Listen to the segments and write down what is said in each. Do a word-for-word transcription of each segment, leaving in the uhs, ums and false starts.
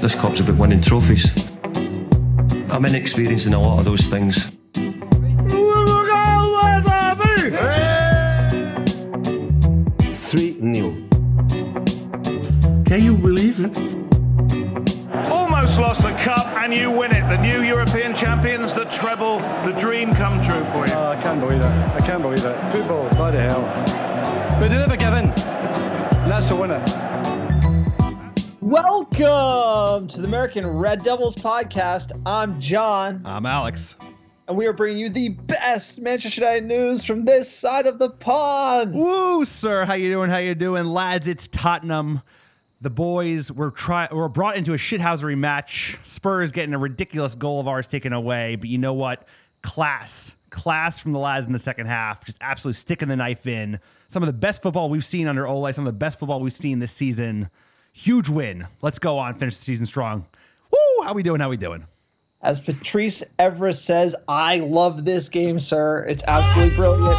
this club's about winning trophies. I'm inexperienced in a lot of those things. three nil. Can you believe it? Almost lost the cup and you win it. The new European champions, the treble, the dream come true for you. Oh, I can't believe it. I can't believe it. Football, bloody hell. But they never give in. And that's the winner. Welcome to the American Red Devils podcast. I'm John. I'm Alex. And we are bringing you the best Manchester United news from this side of the pond. Woo, sir. How you doing? How you doing? Lads, it's Tottenham. The boys were try were brought into a shithousery match. Spurs getting a ridiculous goal of ours taken away. But you know what? Class. Class from the lads in the second half. Just absolutely sticking the knife in. Some of the best football we've seen under Ole. Some of the best football we've seen this season. Huge win. Let's go on. Finish the season strong. Woo! How we doing? How we doing? As Patrice Evra says, I love this game, sir. It's absolutely brilliant.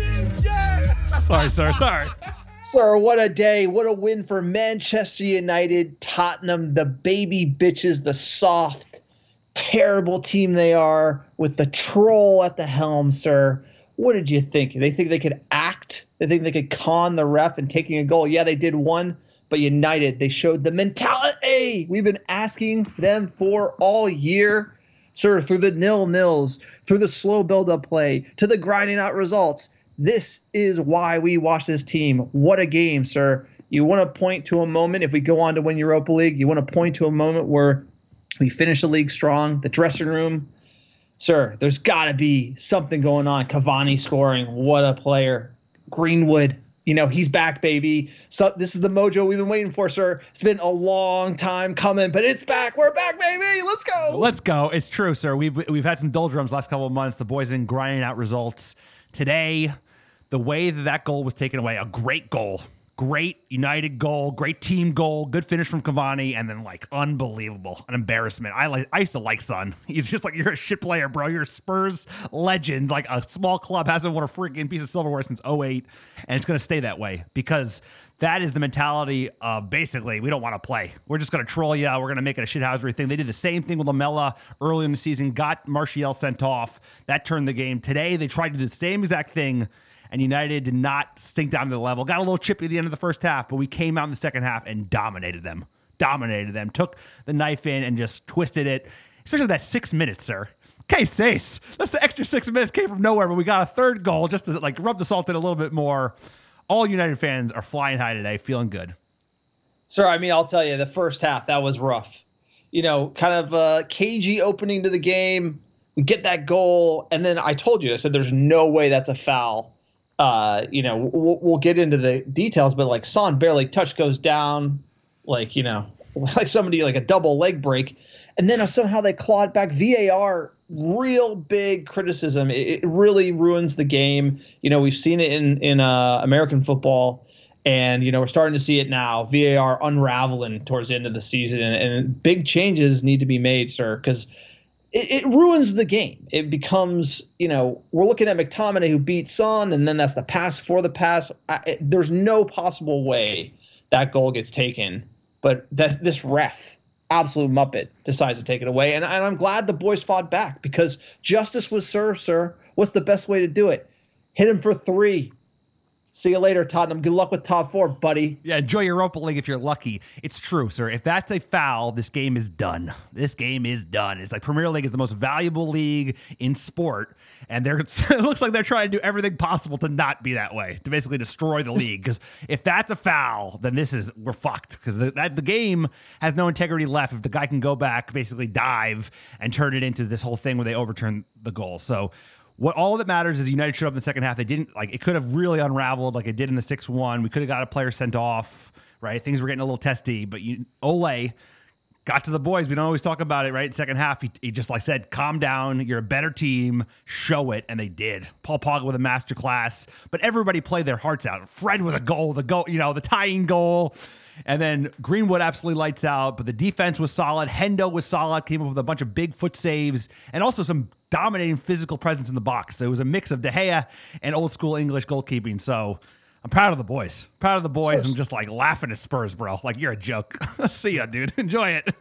Sorry, sir. Sorry. Sir, what a day. What a win for Manchester United. Tottenham, the baby bitches, the soft, terrible team they are with the troll at the helm, sir. What did you think? They think they could act? They think they could con the ref and taking a goal? Yeah, they did one. But United, they showed the mentality we've been asking them for all year. Sir, through the nil-nils, through the slow build-up play, to the grinding out results, this is why we watch this team. What a game, sir. You want to point to a moment, if we go on to win Europa League, you want to point to a moment where we finish the league strong, the dressing room. Sir, there's got to be something going on. Cavani scoring. What a player. Greenwood. You know, he's back, baby. So this is the mojo we've been waiting for, sir. It's been a long time coming, but it's back. We're back, baby. Let's go. Let's go. It's true, sir. We've we've had some doldrums last couple of months. The boys have been grinding out results. Today, the way that that goal was taken away, a great goal. Great United goal, great team goal, good finish from Cavani, and then, like, unbelievable, an embarrassment. I like. I used to like Son. He's just like, you're a shit player, bro. You're a Spurs legend. Like, a small club hasn't won a freaking piece of silverware since oh eight, and it's going to stay that way because that is the mentality of basically, we don't want to play. We're just going to troll you. We're going to make it a shithousery thing. They did the same thing with Lamela early in the season, got Martial sent off. That turned the game. Today, they tried to do the same exact thing, and United did not sink down to the level. Got a little chippy at the end of the first half, but we came out in the second half and dominated them. Dominated them. Took the knife in and just twisted it. Especially that six minutes, sir. Que seis. That's the extra six minutes came from nowhere, but we got a third goal just to like rub the salt in a little bit more. All United fans are flying high today, feeling good. Sir, I mean, I'll tell you, the first half, that was rough. You know, kind of a cagey opening to the game. We get that goal, and then I told you, I said there's no way that's a foul. Uh, you know, we'll, we'll get into the details, but like Son barely touched, goes down, like, you know, like somebody like a double leg break. And then somehow they clawed back. V A R, real big criticism. It, it really ruins the game. You know, we've seen it in, in uh, American football, and, you know, we're starting to see it now. V A R unraveling towards the end of the season, and, and big changes need to be made, sir, because It, it ruins the game. It becomes, you know, we're looking at McTominay who beat Son, and then that's the pass for the pass. I, it, there's no possible way that goal gets taken, but that this ref, absolute muppet, decides to take it away. And, and I'm glad the boys fought back because justice was served, sir. What's the best way to do it? Hit him for three. See you later, Tottenham. Good luck with top four, buddy. Yeah, enjoy Europa League if you're lucky. It's true, sir. If that's a foul, this game is done. This game is done. It's like Premier League is the most valuable league in sport, and they're it looks like they're trying to do everything possible to not be that way, to basically destroy the league. Because if that's a foul, then this is we're fucked. Because the, that the game has no integrity left if the guy can go back, basically dive, and turn it into this whole thing where they overturn the goal. So. What all that matters is United showed up in the second half. They didn't like it could have really unraveled like it did in the six one. We could have got a player sent off, right? Things were getting a little testy, but you, Ole got to the boys. We don't always talk about it, right? Second half, he, he just like said, calm down. You're a better team. Show it. And they did. Paul Pogba with a masterclass, but everybody played their hearts out. Fred with a goal, the goal, you know, the tying goal. And then Greenwood absolutely lights out, but the defense was solid. Hendo was solid, came up with a bunch of big foot saves and also some dominating physical presence in the box. So it was a mix of De Gea and old school English goalkeeping. So I'm proud of the boys. Proud of the boys. So, I'm just like laughing at Spurs, bro. Like, you're a joke. See ya, dude. Enjoy it.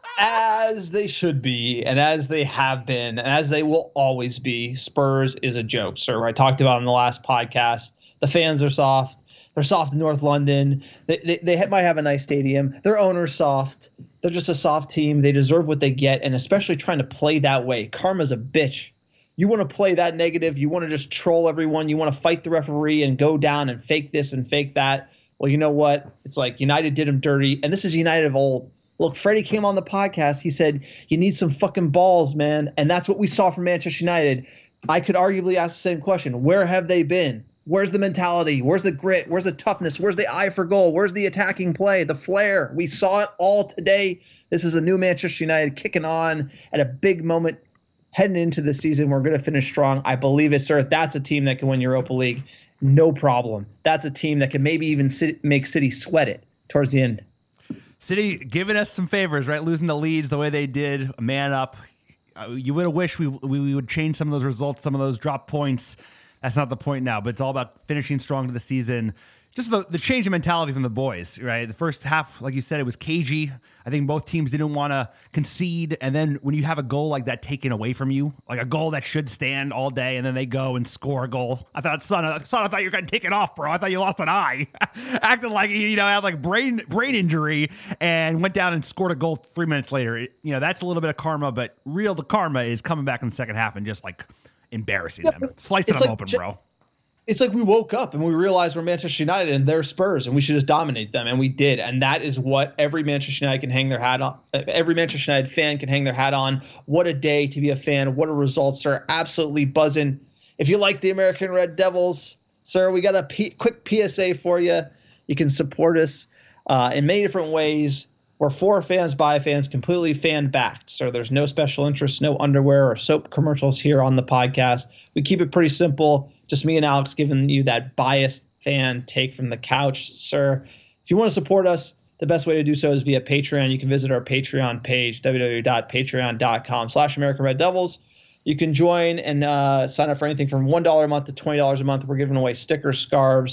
As they should be, and as they have been, and as they will always be, Spurs is a joke, sir. I talked about in the last podcast. The fans are soft. They're soft in North London. They, they, they might have a nice stadium. Their owner's soft. They're just a soft team. They deserve what they get, and especially trying to play that way. Karma's a bitch. You want to play that negative. You want to just troll everyone. You want to fight the referee and go down and fake this and fake that. Well, you know what? It's like United did them dirty, and this is United of old. Look, Freddie came on the podcast. He said, you need some fucking balls, man. And that's what we saw from Manchester United. I could arguably ask the same question. Where have they been? Where's the mentality? Where's the grit? Where's the toughness? Where's the eye for goal? Where's the attacking play? The flair? We saw it all today. This is a new Manchester United kicking on at a big moment heading into the season. We're going to finish strong. I believe it, sir. That's a team that can win Europa League. No problem. That's a team that can maybe even sit, make City sweat it towards the end. City giving us some favors, right? Losing the leads the way they did, a man up. Uh, you would have wished we, we we would change some of those results, some of those drop points. That's not the point now, but it's all about finishing strong to the season. Just the, the change in mentality from the boys, right? The first half, like you said, it was cagey. I think both teams didn't want to concede. And then when you have a goal like that taken away from you, like a goal that should stand all day, and then they go and score a goal. I thought, son, son I thought you were going to take it off, bro. I thought you lost an eye. Acting like, you know, had like brain brain injury and went down and scored a goal three minutes later. It, you know, that's a little bit of karma, but real the karma is coming back in the second half and just like embarrassing yeah, them. Slicing them like, open, bro. It's like we woke up and we realized we're Manchester United and they're Spurs and we should just dominate them. And we did. And that is what every Manchester United can hang their hat on. Every Manchester United fan can hang their hat on. What a day to be a fan. What a result, sir. Absolutely buzzing. If you like the American Red Devils, sir, we got a P- quick P S A for you. You can support us uh, in many different ways. We're for fans, by fans, completely fan-backed. So there's no special interest, no underwear or soap commercials here on the podcast. We keep it pretty simple. Just me and Alex giving you that biased fan take from the couch, sir. If you want to support us, the best way to do so is via Patreon. You can visit our Patreon page, www.patreon.com slash American Red Devils. You can join and uh, sign up for anything from one dollar a month to twenty dollars a month. We're giving away stickers, scarves,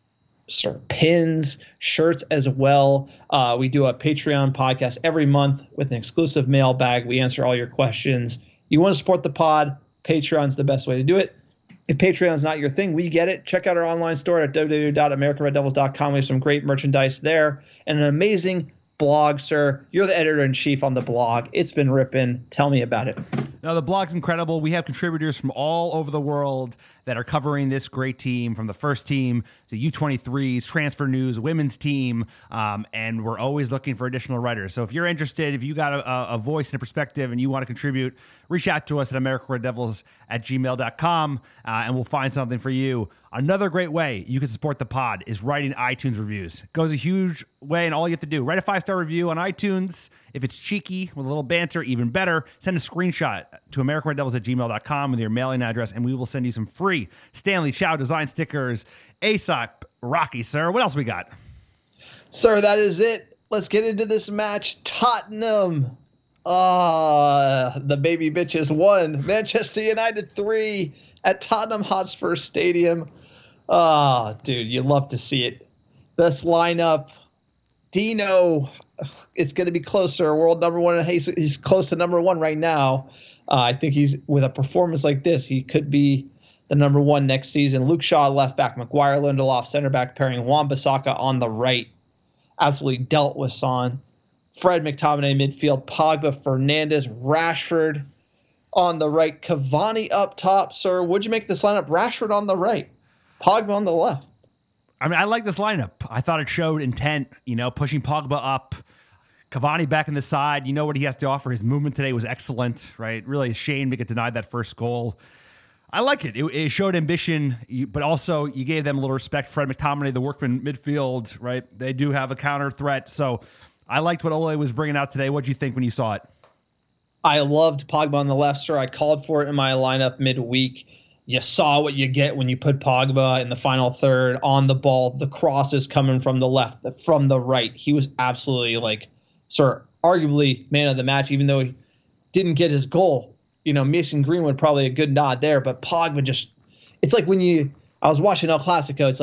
sir, pins, shirts as well. Uh, we do a Patreon podcast every month with an exclusive mailbag. We answer all your questions. You want to support the pod, Patreon's the best way to do it. If Patreon's not your thing, we get it. Check out our online store at w w w dot american red devils dot com. We have some great merchandise there and an amazing blog, sir. You're the editor-in-chief on the blog. It's been ripping. Tell me about it. No, the blog's incredible. We have contributors from all over the world that are covering this great team, from the first team to U twenty-threes, transfer news, women's team, um, and we're always looking for additional writers. So if you're interested, if you got a, a voice and a perspective and you want to contribute, reach out to us at american red devils at gmail dot com, uh, and we'll find something for you. Another great way you can support the pod is writing iTunes reviews. It goes a huge way, and all you have to do, write a five-star review on iTunes. If it's cheeky with a little banter, even better, send a screenshot to american red devils at gmail dot com with your mailing address, and we will send you some free Stanley Chow design stickers. ASAP Rocky, sir. What else we got? Sir, that is it. Let's get into this match. Tottenham. Ah, uh, the baby bitches won. Manchester United three at Tottenham Hotspur Stadium. Ah, oh, dude, you love to see it. This lineup. Dino, it's going to be closer. World number one. He's, he's close to number one right now. Uh, I think he's, with a performance like this, he could be the number one next season. Luke Shaw, left back. Maguire, Lindelof, center back pairing. Wan-Bissaka on the right. Absolutely dealt with Son. Fred, McTominay midfield. Pogba, Fernandes, Rashford on the right. Cavani up top. Sir, what'd you make this lineup? Rashford on the right. Pogba on the left. I mean, I like this lineup. I thought it showed intent, you know, pushing Pogba up. Cavani back in the side. You know what he has to offer. His movement today was excellent, right? Really a shame to get denied that first goal. I like it. It, it showed ambition, but also you gave them a little respect. Fred McTominay, the workman midfield, right? They do have a counter threat. So I liked what Ole was bringing out today. What did you think when you saw it? I loved Pogba on the left, sir. I called for it in my lineup midweek. You saw what you get when you put Pogba in the final third on the ball. The crosses coming from the left, from the right. He was absolutely, like, sir, arguably man of the match, even though he didn't get his goal. You know, Mason Greenwood, probably a good nod there, but Pogba just, it's like when you, I was watching El Clasico, it's like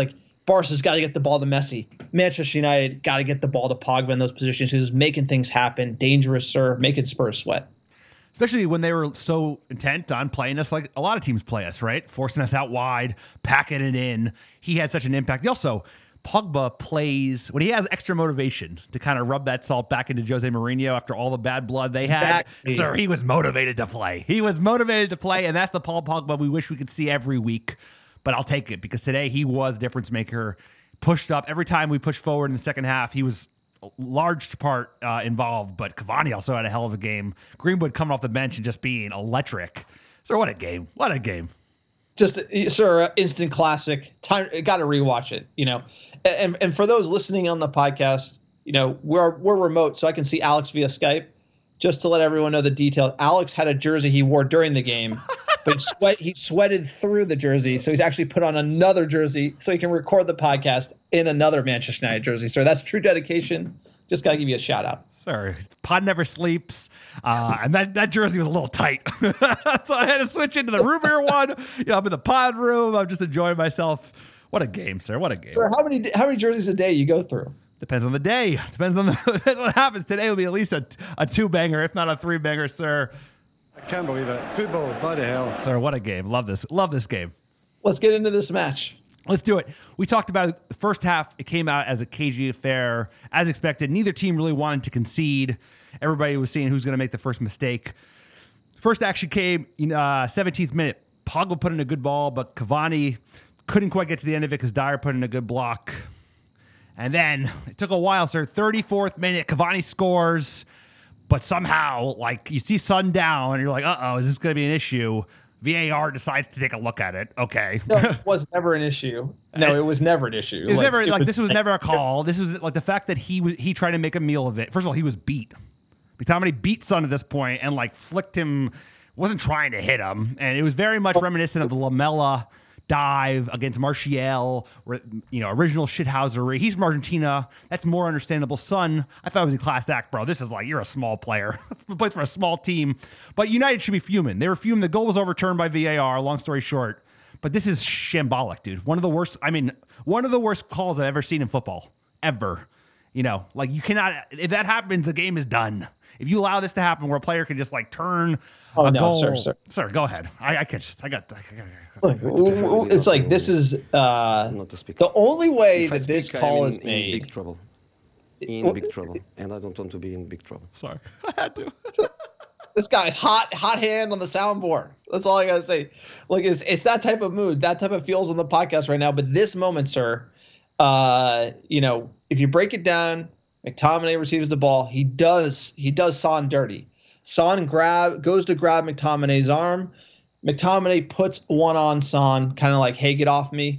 Barca's got to get the ball to Messi. Manchester United got to get the ball to Pogba in those positions. He was making things happen, dangerous serve, making Spurs sweat. Especially when they were so intent on playing us like a lot of teams play us, right? Forcing us out wide, packing it in. He had such an impact. He also, Pogba plays when he has extra motivation to kind of rub that salt back into Jose Mourinho after all the bad blood they Exactly. had. Sir, he was motivated to play. He was motivated to play, and that's the Paul Pogba we wish we could see every week. But I'll take it because today he was a difference maker. Pushed up every time we pushed forward in the second half. He was a large part uh, involved, but Cavani also had a hell of a game. Greenwood coming off the bench and just being electric. So what a game! What a game! Just, sir, instant classic. Time, got to rewatch it. You know, and and for those listening on the podcast, you know, we're we're remote, so I can see Alex via Skype. Just to let everyone know the detail, Alex had a jersey he wore during the game, but sweat he sweated through the jersey, so he's actually put on another jersey so he can record the podcast in another Manchester United jersey. So that's true dedication. Just gotta give you a shout out. Sorry, pod never sleeps, uh, and that, that jersey was a little tight, so I had to switch into the room beer one. You know, I'm in the pod room. I'm just enjoying myself. What a game, sir! What a game. Sir, how many how many jerseys a day you go through? Depends on the day. Depends on the depends what happens. Today will be at least a, a two banger, if not a three banger, sir. I can't believe it. Football, bloody hell. Sir, what a game. Love this. Love this game. Let's get into this match. Let's do it. We talked about it. The first half, it came out as a cagey affair. As expected, neither team really wanted to concede. Everybody was seeing who's going to make the first mistake. First action came in uh, seventeenth minute. Pogba put in a good ball, but Cavani couldn't quite get to the end of it because Dyer put in a good block. And then it took a while, sir. thirty-fourth minute, Cavani scores. But somehow, like, you see Son down, and you're like, uh-oh, is this going to be an issue? V A R decides to take a look at it. Okay. No, it was never an issue. No, it was never an issue. It was like, never, it like, was, this was never a call. This was, like, the fact that he was he tried to make a meal of it. First of all, he was beat. McTominay beat Son at this point and, like, flicked him, wasn't trying to hit him. And it was very much reminiscent of the Lamela dive against Martial, you know, original shithousery. He's from Argentina. That's more understandable. Son, I thought it was a class act, bro. This is like, you're a small player. Plays for a small team. But United should be fuming. They were fuming. The goal was overturned by V A R, long story short. But this is shambolic, dude. One of the worst, I mean, one of the worst calls I've ever seen in football. Ever. You know, like you cannot, if that happens, the game is done. If you allow this to happen where a player can just like turn oh, a no, goal. Sir, sir. Sir, go ahead. I, I can just, I got, I got, Look, it's like this is uh, Not to speak. the only way If I that this speak, call I'm is in, in made. big trouble. In big trouble, and I don't want to be in big trouble. sorry. I had to. This guy's hot, hot hand on the soundboard. That's all I gotta say. Like it's it's that type of mood, that type of feels on the podcast right now. But this moment, sir, uh, you know, if you break it down, McTominay receives the ball. He does he does Son dirty. Son grab goes to grab McTominay's arm. McTominay puts one on Son, kind of like, "Hey, get off me."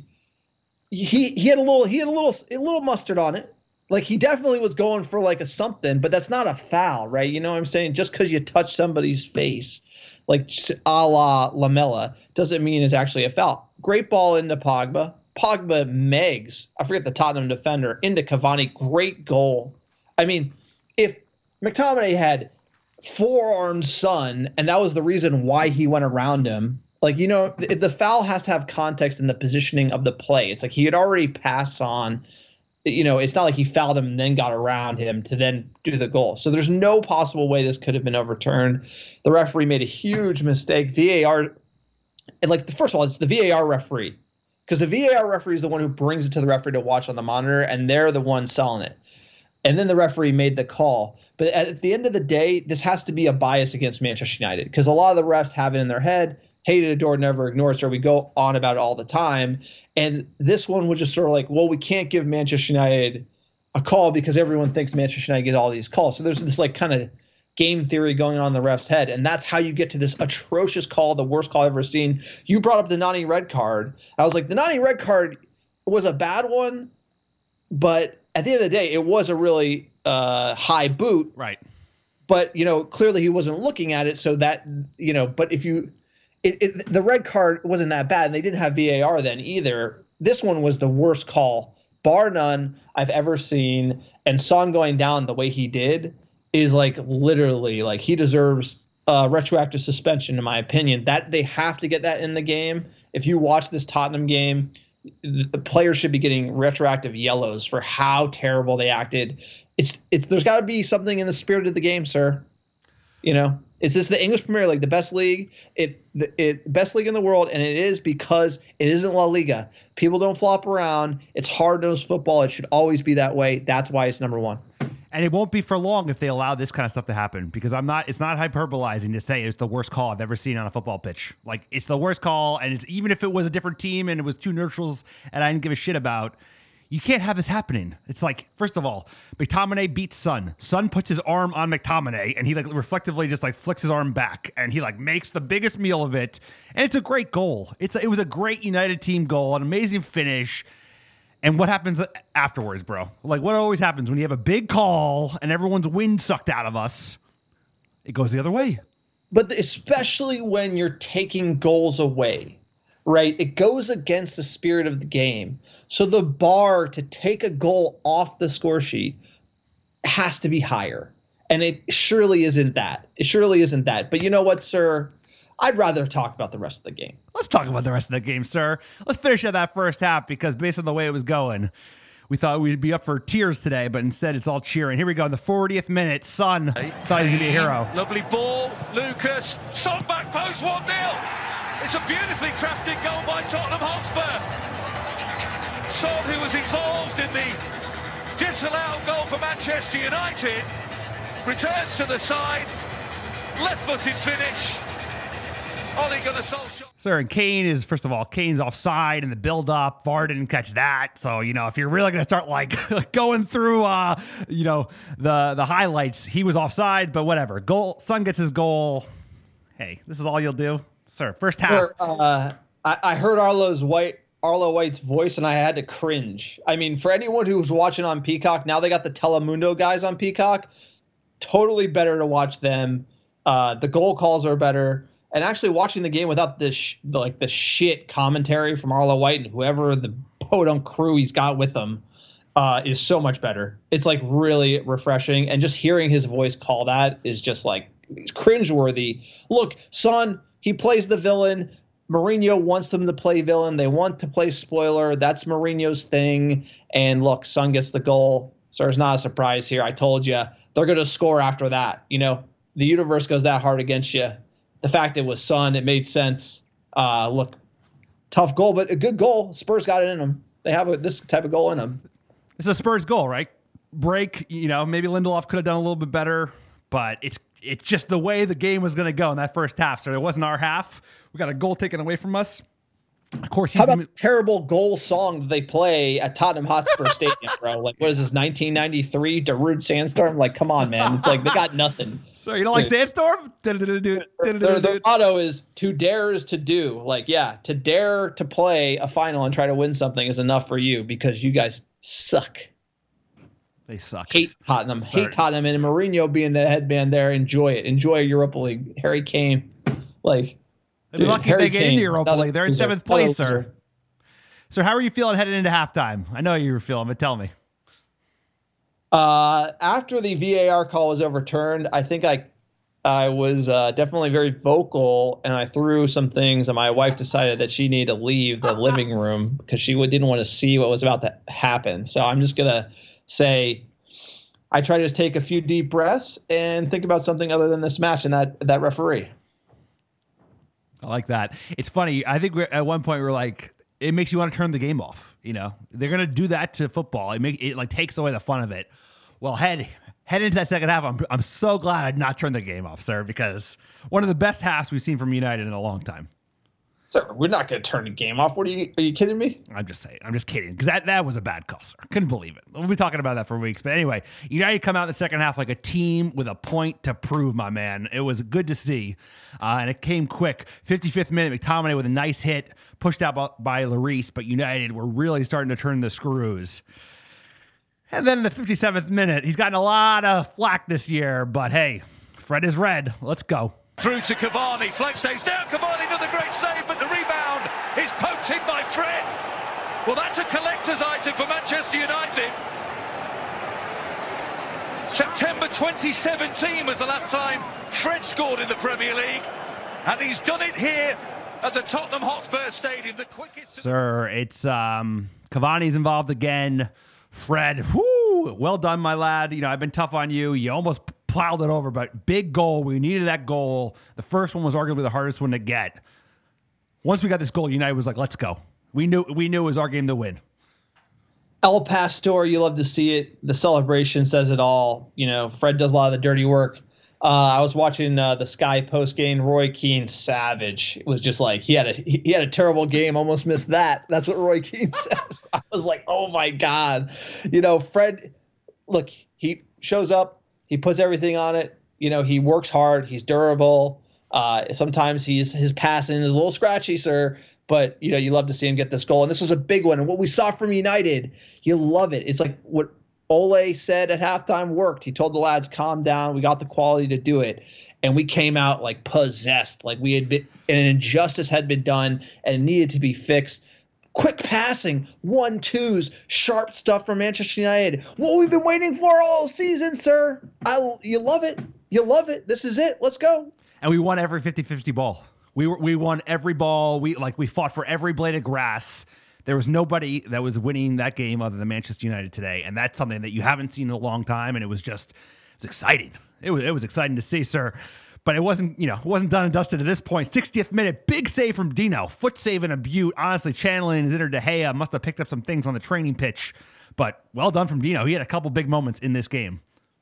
He he had a little he had a little a little mustard on it. Like he definitely was going for like a something, but that's not a foul, right? You know what I'm saying? Just because you touch somebody's face, like a la Lamela, doesn't mean it's actually a foul. Great ball into Pogba. Pogba megs, I forget the Tottenham defender, into Cavani. Great goal. I mean, if McTominay had forearmed Son, and that was the reason why he went around him, like, you know, the, the foul has to have context in the positioning of the play. It's like he had already passed on. You know, it's not like he fouled him and then got around him to then do the goal. So there's no possible way this could have been overturned. The referee made a huge mistake. V A R, and like, the first of all, it's the V A R referee. Because the V A R referee is the one who brings it to the referee to watch on the monitor, and they're the ones selling it. And then the referee made the call. But at the end of the day, this has to be a bias against Manchester United, because a lot of the refs have it in their head. Hated a door, never ignores her. We go on about it all the time. And this one was just sort of like, well, we can't give Manchester United a call because everyone thinks Manchester United get all these calls. So there's this like kind of game theory going on in the ref's head. And that's how you get to this atrocious call, the worst call I've ever seen. You brought up the Nani red card. I was like, the Nani red card was a bad one, but at the end of the day, it was a really uh, high boot. Right. But, you know, clearly he wasn't looking at it. So that, you know, but if you, It, it, the red card wasn't that bad, and they didn't have V A R then either. This one was the worst call, bar none, I've ever seen. And Son going down the way he did is like literally like he deserves uh, retroactive suspension, in my opinion. That they have to get that in the game. If you watch this Tottenham game, the players should be getting retroactive yellows for how terrible they acted. It's it's there's got to be something in the spirit of the game, sir. You know, it's just the English Premier League, the best league, it the it best league in the world, and it is because it isn't La Liga. People don't flop around. It's hard-nosed football. It should always be that way. That's why it's number one. And it won't be for long if they allow this kind of stuff to happen, because I'm not, it's not hyperbolizing to say it's the worst call I've ever seen on a football pitch. Like, it's the worst call, and it's even if it was a different team and it was two neutrals and I didn't give a shit about, you can't have this happening. It's like, first of all, McTominay beats Son. Son puts his arm on McTominay, and he like reflectively just like flicks his arm back, and he like makes the biggest meal of it. And it's a great goal. It's a, it was a great United team goal, an amazing finish. And what happens afterwards, bro? Like, what always happens when you have a big call and everyone's wind sucked out of us? It goes the other way. But especially when you're taking goals away, right? It goes against the spirit of the game. So the bar to take a goal off the score sheet has to be higher. And it surely isn't that. It surely isn't that. But you know what, sir? I'd rather talk about the rest of the game. Let's talk about the rest of the game, sir. Let's finish up that first half, because based on the way it was going, we thought we'd be up for tears today, but instead it's all cheering. Here we go. In the fortieth minute, Son thought he was going to be a hero. Lovely ball. Lucas. Son back post one nil. It's a beautifully crafted goal by Tottenham Hotspur. Son, who was involved in the disallowed goal for Manchester United, returns to the side. Left-footed finish. Ole Gunnar Solskjaer. Sir, and Kane is, first of all, Kane's offside in the build-up. V A R didn't catch that. So, you know, if you're really going to start, like, going through, uh, you know, the, the highlights, he was offside, but whatever. Goal. Son gets his goal. Hey, this is all you'll do? Sir, first half. Sir, uh, I, I heard Arlo's White, Arlo White's voice, and I had to cringe. I mean, for anyone who was watching on Peacock, now they got the Telemundo guys on Peacock. Totally better to watch them. Uh, the goal calls are better. And actually watching the game without this, sh- like the shit commentary from Arlo White and whoever the podunk crew he's got with him uh, is so much better. It's like really refreshing. And just hearing his voice call that is just like it's cringeworthy. Look, Son, he plays the villain. Mourinho wants them to play villain. They want to play spoiler. That's Mourinho's thing. And look, Son gets the goal. So it's not a surprise here. I told you they're going to score after that. You know, the universe goes that hard against you. The fact it was Son, it made sense. Uh, look, tough goal, but a good goal. Spurs got it in them. They have a, this type of goal in them. It's a Spurs goal, right? Break, you know, maybe Lindelof could have done a little bit better, but it's it's just the way the game was going to go in that first half. So it wasn't our half. We got a goal taken away from us. Of course, he's how about gonna... the terrible goal song that they play at Tottenham Hotspur Stadium, bro? Like, what is this, nineteen ninety-three Darude Sandstorm? Like, come on, man. It's like they got nothing. So you don't like Sandstorm? Their, their motto is to dare is to do. Like, yeah, to dare to play a final and try to win something is enough for you because you guys suck. They suck. Hate Tottenham. Sorry. Hate Tottenham. And Mourinho being the headman there, enjoy it. Enjoy Europa League. Harry Kane. Like, they'd be lucky if they get into Europa League. They're in seventh place, sir. So how are you feeling headed into halftime? I know you were feeling, but tell me. Uh, after the V A R call was overturned, I think I I was uh, definitely very vocal, and I threw some things, and my wife decided that she needed to leave the living room because she didn't want to see what was about to happen. So I'm just going to say I try to just take a few deep breaths and think about something other than this match and that, that referee. I like that. It's funny. I think we're, at one point we were like, it makes you want to turn the game off. You know, they're going to do that to football. It make it like takes away the fun of it. Well, head head into that second half. I'm I'm so glad I'd not turned the game off, sir, because one of the best halves we've seen from United in a long time. Sir, we're not going to turn the game off. What are you? Are you kidding me? I'm just saying. I'm just kidding because that, that was a bad call, sir. Couldn't believe it. We'll be talking about that for weeks. But anyway, United come out in the second half like a team with a point to prove, my man. It was good to see, uh, and it came quick. fifty-fifth minute, McTominay with a nice hit, pushed out by, by Lloris, but United were really starting to turn the screws. And then in the fifty-seventh minute, he's gotten a lot of flack this year, but hey, Fred is red. Let's go. Through to Cavani, flank stays down, Cavani, another great save, but the rebound is poked in by Fred. Well, that's a collector's item for Manchester United. September twenty seventeen was the last time Fred scored in the Premier League, and he's done it here at the Tottenham Hotspur Stadium. The quickest. Sir, it's um, Cavani's involved again. Fred, whoo, well done, my lad. You know, I've been tough on you. You almost plowed it over, but big goal. We needed that goal. The first one was arguably the hardest one to get. Once we got this goal, United was like, let's go. We knew we knew it was our game to win. El Pastor, you love to see it. The celebration says it all. You know, Fred does a lot of the dirty work. Uh, I was watching uh, the Sky post game. Roy Keane, savage. It was just like he had a he had a terrible game. Almost missed that. That's what Roy Keane says. I was like, oh my god. You know, Fred. Look, he shows up. He puts everything on it. You know, he works hard. He's durable. Uh, sometimes he's his passing is a little scratchy, sir. But, you know, you love to see him get this goal. And this was a big one. And what we saw from United, you love it. It's like what Ole said at halftime worked. He told the lads, calm down. We got the quality to do it. And we came out like possessed, like we had been, an injustice had been done and it needed to be fixed. Quick passing, one, twos, sharp stuff from Manchester United. What we've been waiting for all season, sir. I, you love it. You love it. This is it. Let's go. And we won every fifty-fifty ball. We were, we won every ball. We like we fought for every blade of grass. There was nobody that was winning that game other than Manchester United today, and that's something that you haven't seen in a long time. And it was just, it was exciting. It was it was exciting to see, sir. But it wasn't, you know, it wasn't done and dusted at this point. sixtieth minute, big save from Dino, foot save and a beaut. Honestly, channeling his inner De Gea, must have picked up some things on the training pitch. But well done from Dino. He had a couple big moments in this game.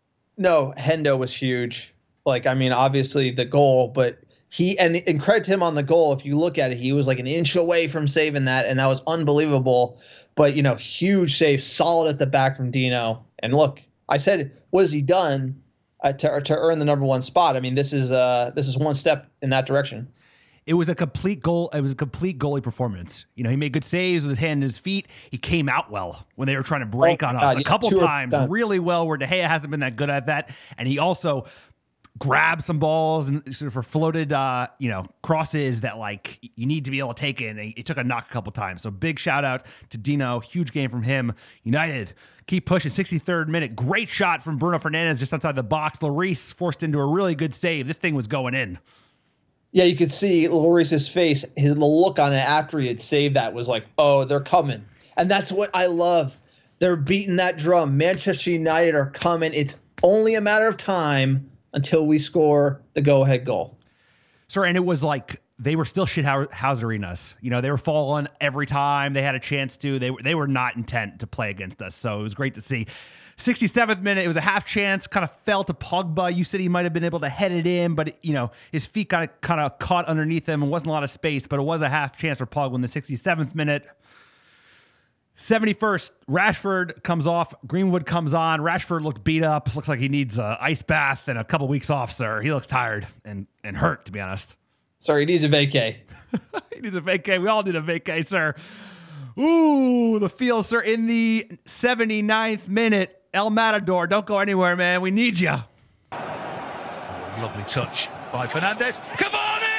No, Hendo was huge. Like, I mean, obviously the goal, but. He and, and credit to him on the goal. If you look at it, he was like an inch away from saving that, and that was unbelievable. But, you know, huge save, solid at the back from Dino. And look, I said, what has he done uh, to to earn the number one spot? I mean, this is uh this is one step in that direction. It was a complete goal. It was a complete goalie performance. You know, he made good saves with his hand and his feet. He came out well when they were trying to break oh, on us God, a yeah, couple times, done. really well. Where De Gea hasn't been that good at that, and he also grab some balls and sort of for floated, uh, you know, crosses that like you need to be able to take in. He took a knock a couple times. So big shout out to Dino. Huge game from him. United keep pushing. sixty-third minute. Great shot from Bruno Fernandes just outside the box. Lloris forced into a really good save. This thing was going in. Yeah, you could see Lloris's face. His the look on it after he had saved that was like, oh, they're coming. And that's what I love. They're beating that drum. Manchester United are coming. It's only a matter of time until we score the go-ahead goal. Sir, and it was like they were still shithousering us. You know, they were falling every time they had a chance to. They were they were not intent to play against us, so it was great to see. sixty-seventh minute, it was a half chance, kind of fell to Pogba. You said he might have been able to head it in, but, you know, his feet kind of, kind of caught underneath him and wasn't a lot of space, but it was a half chance for Pogba in the sixty-seventh minute. seventy-first, Rashford comes off. Greenwood comes on. Rashford looked beat up. Looks like he needs an ice bath and a couple weeks off, sir. He looks tired and, and hurt, to be honest. Sorry, he needs a vacay. He needs a vacay. We all need a vacay, sir. Ooh, the feel, sir, in the seventy-ninth minute. El Matador, don't go anywhere, man. We need you. Lovely touch by Fernandes. Cavani!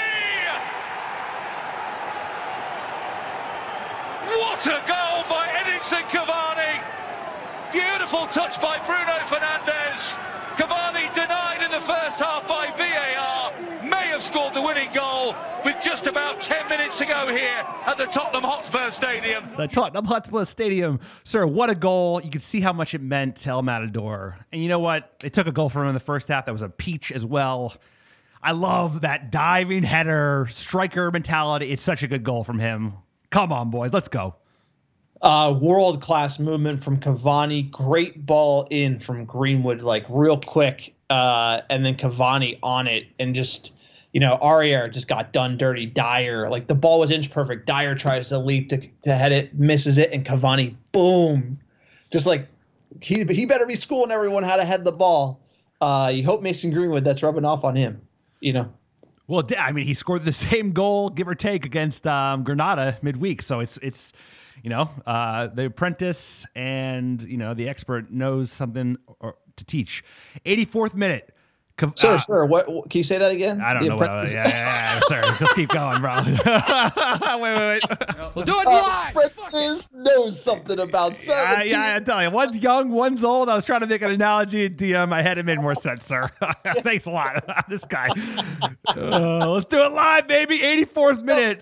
What a goal by Edinson Cavani! Beautiful touch by Bruno Fernandes. Cavani denied in the first half by V A R. May have scored the winning goal with just about ten minutes to go here at the Tottenham Hotspur Stadium. The Tottenham Hotspur Stadium. Sir, what a goal. You could see how much it meant to El Matador. And you know what? They took a goal from him in the first half. That was a peach as well. I love that diving header, striker mentality. It's such a good goal from him. Come on, boys. Let's go. Uh, world-class movement from Cavani. Great ball in from Greenwood, like real quick. Uh, and then Cavani on it. And just, you know, Aurier just got done dirty. Dyer, like the ball was inch perfect. Dyer tries to leap to, to head it, misses it. And Cavani, boom. Just like, he, he better be schooling everyone how to head the ball. Uh, you hope Mason Greenwood, that's rubbing off on him, you know. Well, I mean, he scored the same goal, give or take, against um, Granada midweek. So it's, it's, you know, uh, the apprentice and, you know, the expert knows something or, to teach. eighty-fourth minute. Sir, uh, sir, what, what can you say that again? I don't the know what I was, yeah, yeah, yeah, sir. Let's keep going, bro. wait, wait, wait. We'll do it live. Uh, apprentice knows something about seventeen. Yeah, yeah, I tell you, one's young, one's old. I was trying to make an analogy at D M. My head, it made more sense, sir. Thanks a lot. This guy. Uh, let's do it live, baby. eighty-fourth minute.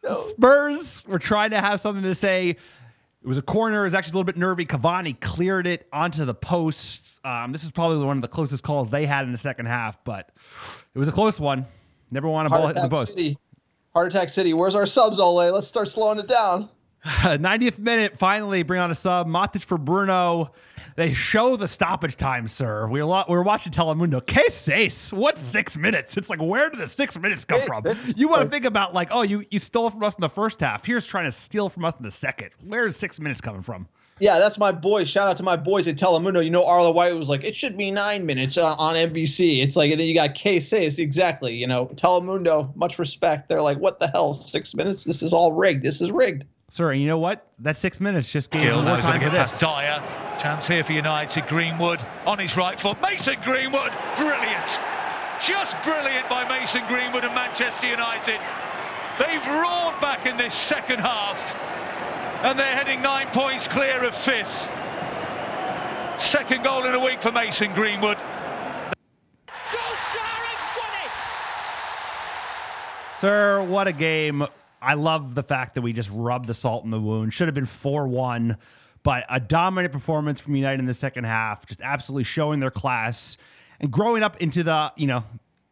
Spurs were trying to have something to say. It was a corner. It was actually a little bit nervy. Cavani cleared it onto the post. Um, this is probably one of the closest calls they had in the second half, but it was a close one. Never want a ball hitting the post. City. Heart Attack City. Where's our subs, Ole? Let's start slowing it down. ninetieth minute, finally bring on a sub. Matic for Bruno. They show the stoppage time, sir. We were, we were watching Telemundo. Que seis? What six minutes? It's like, where did the six minutes come from? You want to think about like, oh, you, you stole from us in the first half. Here's trying to steal from us in the second. Where is six minutes coming from? Yeah, that's my boys. Shout out to my boys at Telemundo. You know, Arlo White was like, it should be nine minutes uh, on N B C. It's like, and then you got Que seis. Exactly. You know, Telemundo, much respect. They're like, what the hell? Six minutes? This is all rigged. This is rigged. Sir, you know what? That six minutes just gave Gill, more time for this. Dyer. Chance here for United. Greenwood on his right foot. Mason Greenwood, brilliant. Just brilliant by Mason Greenwood and Manchester United. They've roared back in this second half, and they're heading nine points clear of fifth. Second goal in a week for Mason Greenwood. Sir, what a game. I love the fact that we just rubbed the salt in the wound. Should have been four one, but a dominant performance from United in the second half, just absolutely showing their class and growing up into the, you know,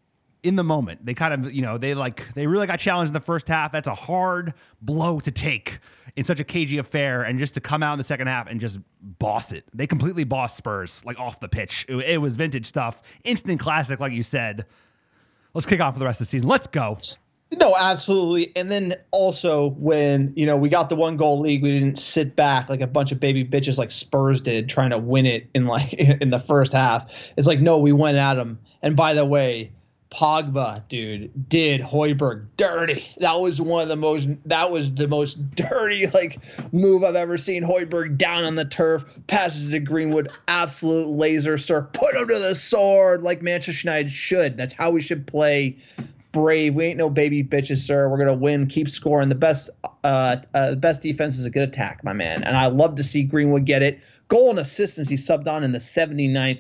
in the moment. They kind of, you know, they like, they really got challenged in the first half. That's a hard blow to take in such a cagey affair, and just to come out in the second half and just boss it. They completely bossed Spurs, like off the pitch. It, it was vintage stuff. Instant classic, like you said. Let's kick off for the rest of the season. Let's go. No, absolutely. And then also when, you know, we got the one goal lead, we didn't sit back like a bunch of baby bitches like Spurs did trying to win it in like in the first half. It's like, no, we went at them. And by the way, Pogba, dude, did Højbjerg dirty. That was one of the most, that was the most dirty like move I've ever seen. Højbjerg down on the turf, passes to Greenwood, absolute laser, sir. Put him to the sword like Manchester United should. That's how we should play. Brave. We ain't no baby bitches, sir. We're gonna win. Keep scoring. The best, uh, uh, the best defense is a good attack, my man. And I love to see Greenwood get it. Goal and assist since he subbed on in the seventy-ninth.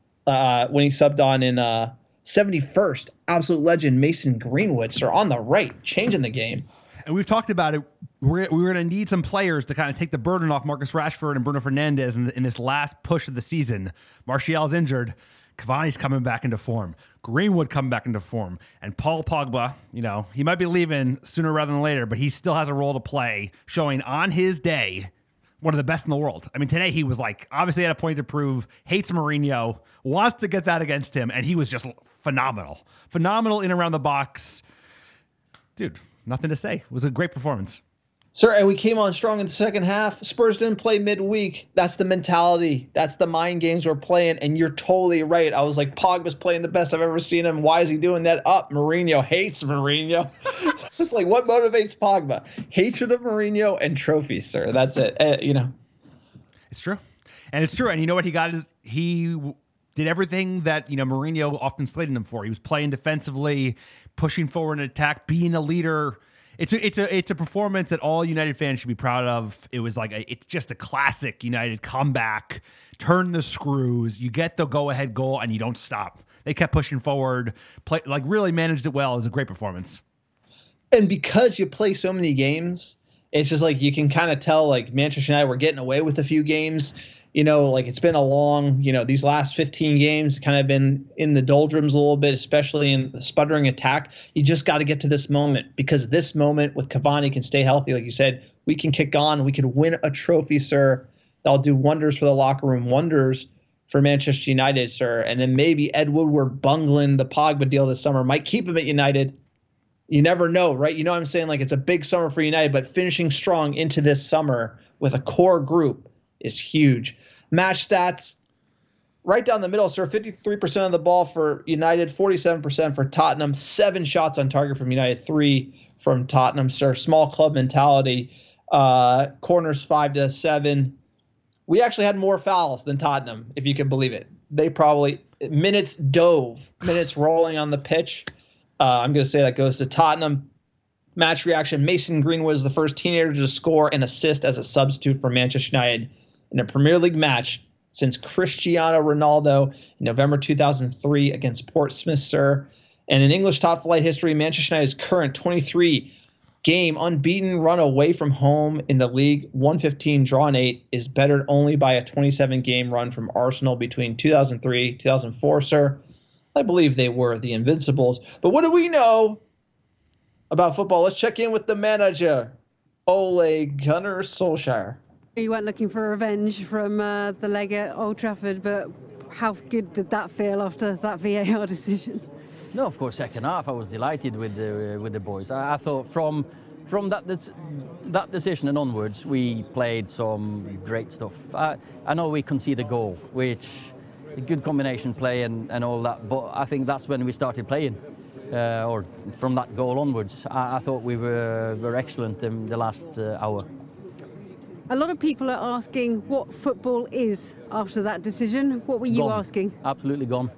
Uh, when he subbed on in uh seventy-first. Absolute legend, Mason Greenwood, sir, on the right, changing the game. And we've talked about it. We're, we're going to need some players to kind of take the burden off Marcus Rashford and Bruno Fernandes in, in this last push of the season. Martial's injured. Cavani's coming back into form. Greenwood coming back into form. And Paul Pogba, you know, he might be leaving sooner rather than later, but he still has a role to play, showing on his day one of the best in the world. I mean, today he was like, obviously had a point to prove, hates Mourinho, wants to get that against him, and he was just phenomenal. Phenomenal in and around the box. Dude, nothing to say. It was a great performance. Sir, and we came on strong in the second half. Spurs didn't play midweek. That's the mentality. That's the mind games we're playing, and you're totally right. I was like, Pogba's playing the best I've ever seen him. Why is he doing that? Up, Mourinho hates Mourinho. It's like, what motivates Pogba? Hatred of Mourinho and trophies, sir. That's it. Uh, you know. It's true. And it's true. And you know what he got? Is he did everything that, you know, Mourinho often slated him for. He was playing defensively, pushing forward an attack, being a leader. It's a, it's a it's a performance that all United fans should be proud of. It was like a, it's just a classic United comeback. Turn the screws. You get the go ahead goal and you don't stop. They kept pushing forward. Play like really managed it well. It was a great performance. And because you play so many games, it's just like you can kind of tell like Manchester United were getting away with a few games. You know, like it's been a long, you know, these last fifteen games kind of been in the doldrums a little bit, especially in the sputtering attack. You just got to get to this moment, because this moment with Cavani can stay healthy. Like you said, we can kick on. We could win a trophy, sir. That'll do wonders for the locker room, wonders for Manchester United, sir. And then maybe Ed Woodward bungling the Pogba deal this summer might keep him at United. You never know, right? You know what I'm saying? Like it's a big summer for United, but finishing strong into this summer with a core group is huge. Match stats, right down the middle, sir. fifty-three percent of the ball for United, forty-seven percent for Tottenham. Seven shots on target from United, three from Tottenham, sir. Small club mentality. Uh, corners five to seven. We actually had more fouls than Tottenham, if you can believe it. They probably minutes dove, minutes rolling on the pitch. Uh, I'm going to say that goes to Tottenham. Match reaction: Mason Greenwood was the first teenager to score and assist as a substitute for Manchester United in a Premier League match since Cristiano Ronaldo in November two thousand three against Portsmouth, sir. And in English top flight history, Manchester United's current twenty-three game, unbeaten run away from home in the league, one fifteen drawn eight, is bettered only by a twenty-seven game run from Arsenal between two thousand three, two thousand four, sir. I believe they were the Invincibles. But what do we know about football? Let's check in with the manager, Ole Gunnar Solskjaer. You weren't looking for revenge from uh, the leg at Old Trafford, but how good did that feel after that V A R decision? No, of course, second half I was delighted with the with the boys. I, I thought from from that that decision and onwards we played some great stuff. I, I know we conceded a goal, which a good combination play and, and all that, but I think that's when we started playing. Uh, or from that goal onwards, I, I thought we were were excellent in the last uh, hour. A lot of people are asking what football is after that decision. What were you Gone. asking? Absolutely gone.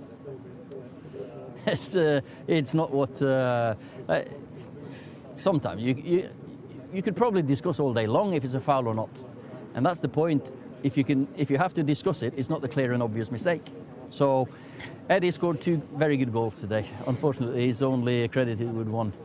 It's uh, it's not what. Uh, uh, sometimes you, you you could probably discuss all day long if it's a foul or not, and that's the point. If you can, if you have to discuss it, it's not the clear and obvious mistake. So, Eddie scored two very good goals today. Unfortunately, he's only credited with one.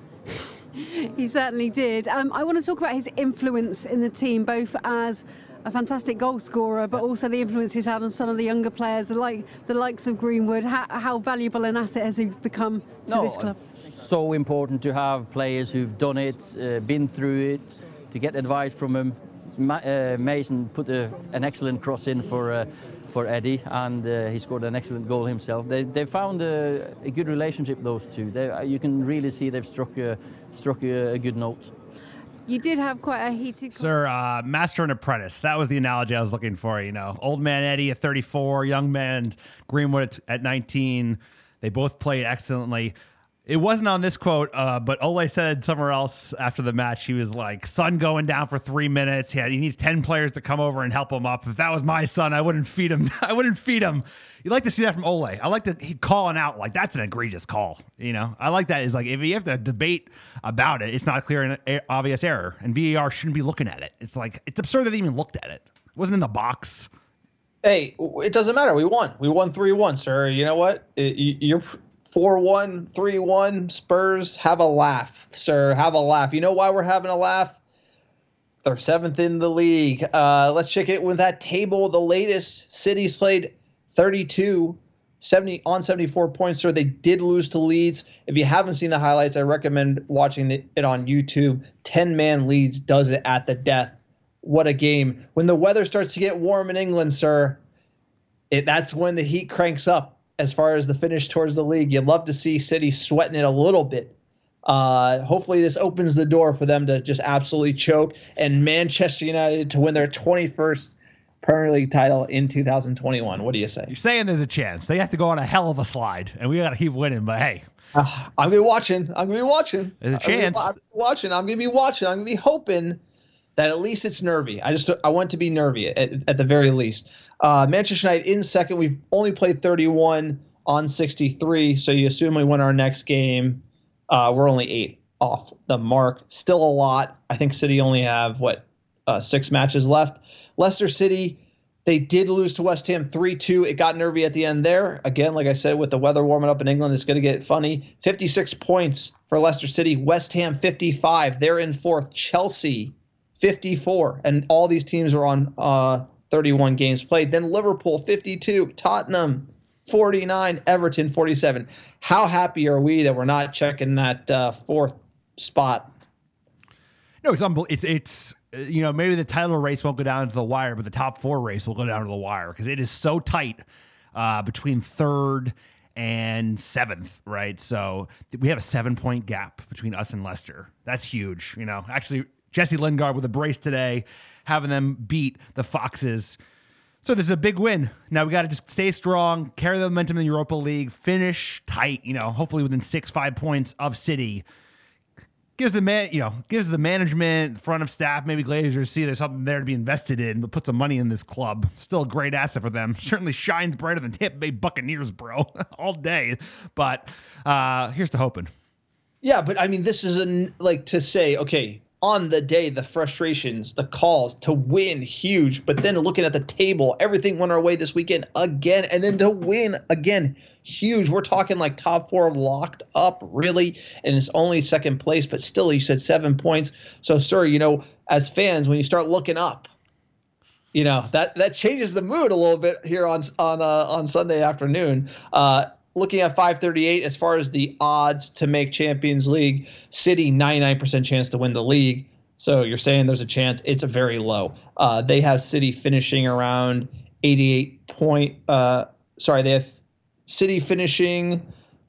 He certainly did. Um, I want to talk about his influence in the team, both as a fantastic goal scorer, but also the influence he's had on some of the younger players, the like the likes of Greenwood. How, how valuable an asset has he become to no, this club? So important to have players who've done it, uh, been through it, to get advice from him. Ma- uh, Mason put a, an excellent cross in for uh, for Eddie, and uh, he scored an excellent goal himself. They they found a, a good relationship, those two. They, you can really see they've struck a, struck a, a good note. You did have quite a heated... Sir, uh, master and apprentice. That was the analogy I was looking for, you know. Old man Eddie at thirty-four, young man Greenwood at nineteen. They both played excellently. It wasn't on this quote, uh, but Ole said somewhere else after the match, he was like, son going down for three minutes. He, had, he needs ten players to come over and help him up. If that was my son, I wouldn't feed him. I wouldn't feed him. You like to see that from Ole. I like that he calling out, like, that's an egregious call. You know, I like that. Is like, if you have to debate about it, it's not a clear and a- obvious error. And V A R shouldn't be looking at it. It's like, it's absurd that they even looked at it. It wasn't in the box. Hey, it doesn't matter. We won. We won three one, sir. You know what? It, you're... four one, three one, Spurs, have a laugh, sir. Have a laugh. You know why we're having a laugh? They're seventh in the league. Uh, let's check it with that table. The latest, City's played thirty-two, seventy on seventy-four points, sir. They did lose to Leeds. If you haven't seen the highlights, I recommend watching it on YouTube. ten-man Leeds does it at the death. What a game. When the weather starts to get warm in England, sir, it, that's when the heat cranks up. As far as the finish towards the league, you'd love to see City sweating it a little bit. Uh, hopefully this opens the door for them to just absolutely choke and Manchester United to win their twenty-first Premier League title in two thousand twenty-one. What do you say? You're saying there's a chance. They have to go on a hell of a slide, and we got to keep winning, but hey. Uh, I'm going to be watching. I'm going to be watching. There's a chance. I'm gonna be watching. I'm going to be watching. I'm going to be hoping that at least it's nervy. I just I want to be nervy at, at the very least. Uh, Manchester United in second. We've only played thirty-one on sixty-three, so you assume we win our next game. Uh, we're only eight off the mark. Still a lot. I think City only have, what, uh, six matches left. Leicester City, they did lose to West Ham three two. It got nervy at the end there. Again, like I said, with the weather warming up in England, it's going to get funny. fifty-six points for Leicester City. West Ham fifty-five. They're in fourth. Chelsea fifty-four. And all these teams are on uh, thirty-one games played. Then Liverpool fifty-two. Tottenham forty-nine. Everton forty-seven. How happy are we that we're not checking that uh, fourth spot? No, it's unbelievable. It's, it's, you know, maybe the title race won't go down to the wire, but the top four race will go down to the wire because it is so tight uh, between third and seventh, right? So we have a seven-point gap between us and Leicester. That's huge. You know, actually, Jesse Lingard with a brace today, having them beat the Foxes. So this is a big win. Now we got to just stay strong, carry the momentum in the Europa League, finish tight, you know, hopefully within six, five points of City. Gives the man, you know, gives the management, front of staff, maybe Glazers see there's something there to be invested in, but put some money in this club. Still a great asset for them. Certainly shines brighter than Tampa Bay Buccaneers, bro, all day. But uh, here's to hoping. Yeah, but I mean, this is an, like to say, okay, on the day, the frustrations, the calls to win, huge. But then looking at the table, everything went our way this weekend again. And then to win again, huge. We're talking like top four locked up, really. And it's only second place, but still, you said seven points. So, sir, you know, as fans, when you start looking up, you know, that, that changes the mood a little bit here on, on, uh, on Sunday afternoon. Uh, Looking at five thirty-eight, as far as the odds to make Champions League, City ninety-nine percent chance to win the league. So you're saying there's a chance. It's a very low. Uh, they have City finishing around eighty-eight point. Uh, sorry, they have City finishing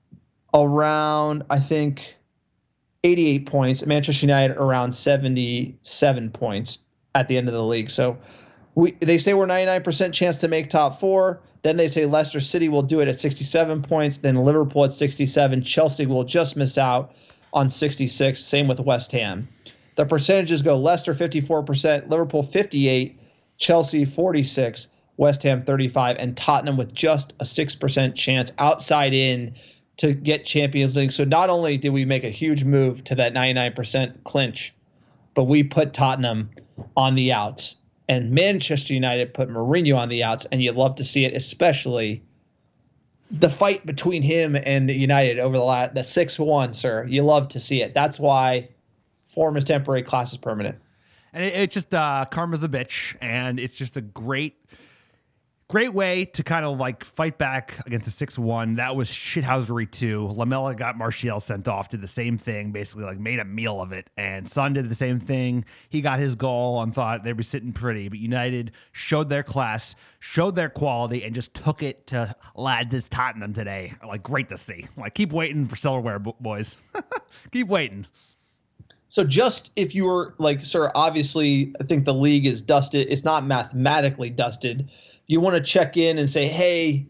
around, I think, eighty-eight points. Manchester United around seventy-seven points at the end of the league. So we they say we're ninety-nine percent chance to make top four. Then they say Leicester City will do it at sixty-seven points. Then Liverpool at sixty-seven. Chelsea will just miss out on sixty-six. Same with West Ham. The percentages go Leicester fifty-four percent, Liverpool fifty-eight, Chelsea forty-six, West Ham thirty-five, and Tottenham with just a six percent chance outside in to get Champions League. So not only did we make a huge move to that ninety-nine percent clinch, but we put Tottenham on the outs. And Manchester United put Mourinho on the outs, and you'd love to see it, especially the fight between him and United over the last the six one, sir. You love to see it. That's why form is temporary, class is permanent. And it, it just uh, karma's the bitch, and it's just a great, great way to kind of like fight back against the six one. That was shithousery too. Lamela got Martial sent off, did the same thing, basically like made a meal of it. And Son did the same thing. He got his goal and thought they'd be sitting pretty. But United showed their class, showed their quality, and just took it to lads as Tottenham today. Like, great to see. Like, keep waiting for silverware, boys. Keep waiting. So just if you were like, sir, obviously I think the league is dusted. It's not mathematically dusted. You want to check in and say, hey,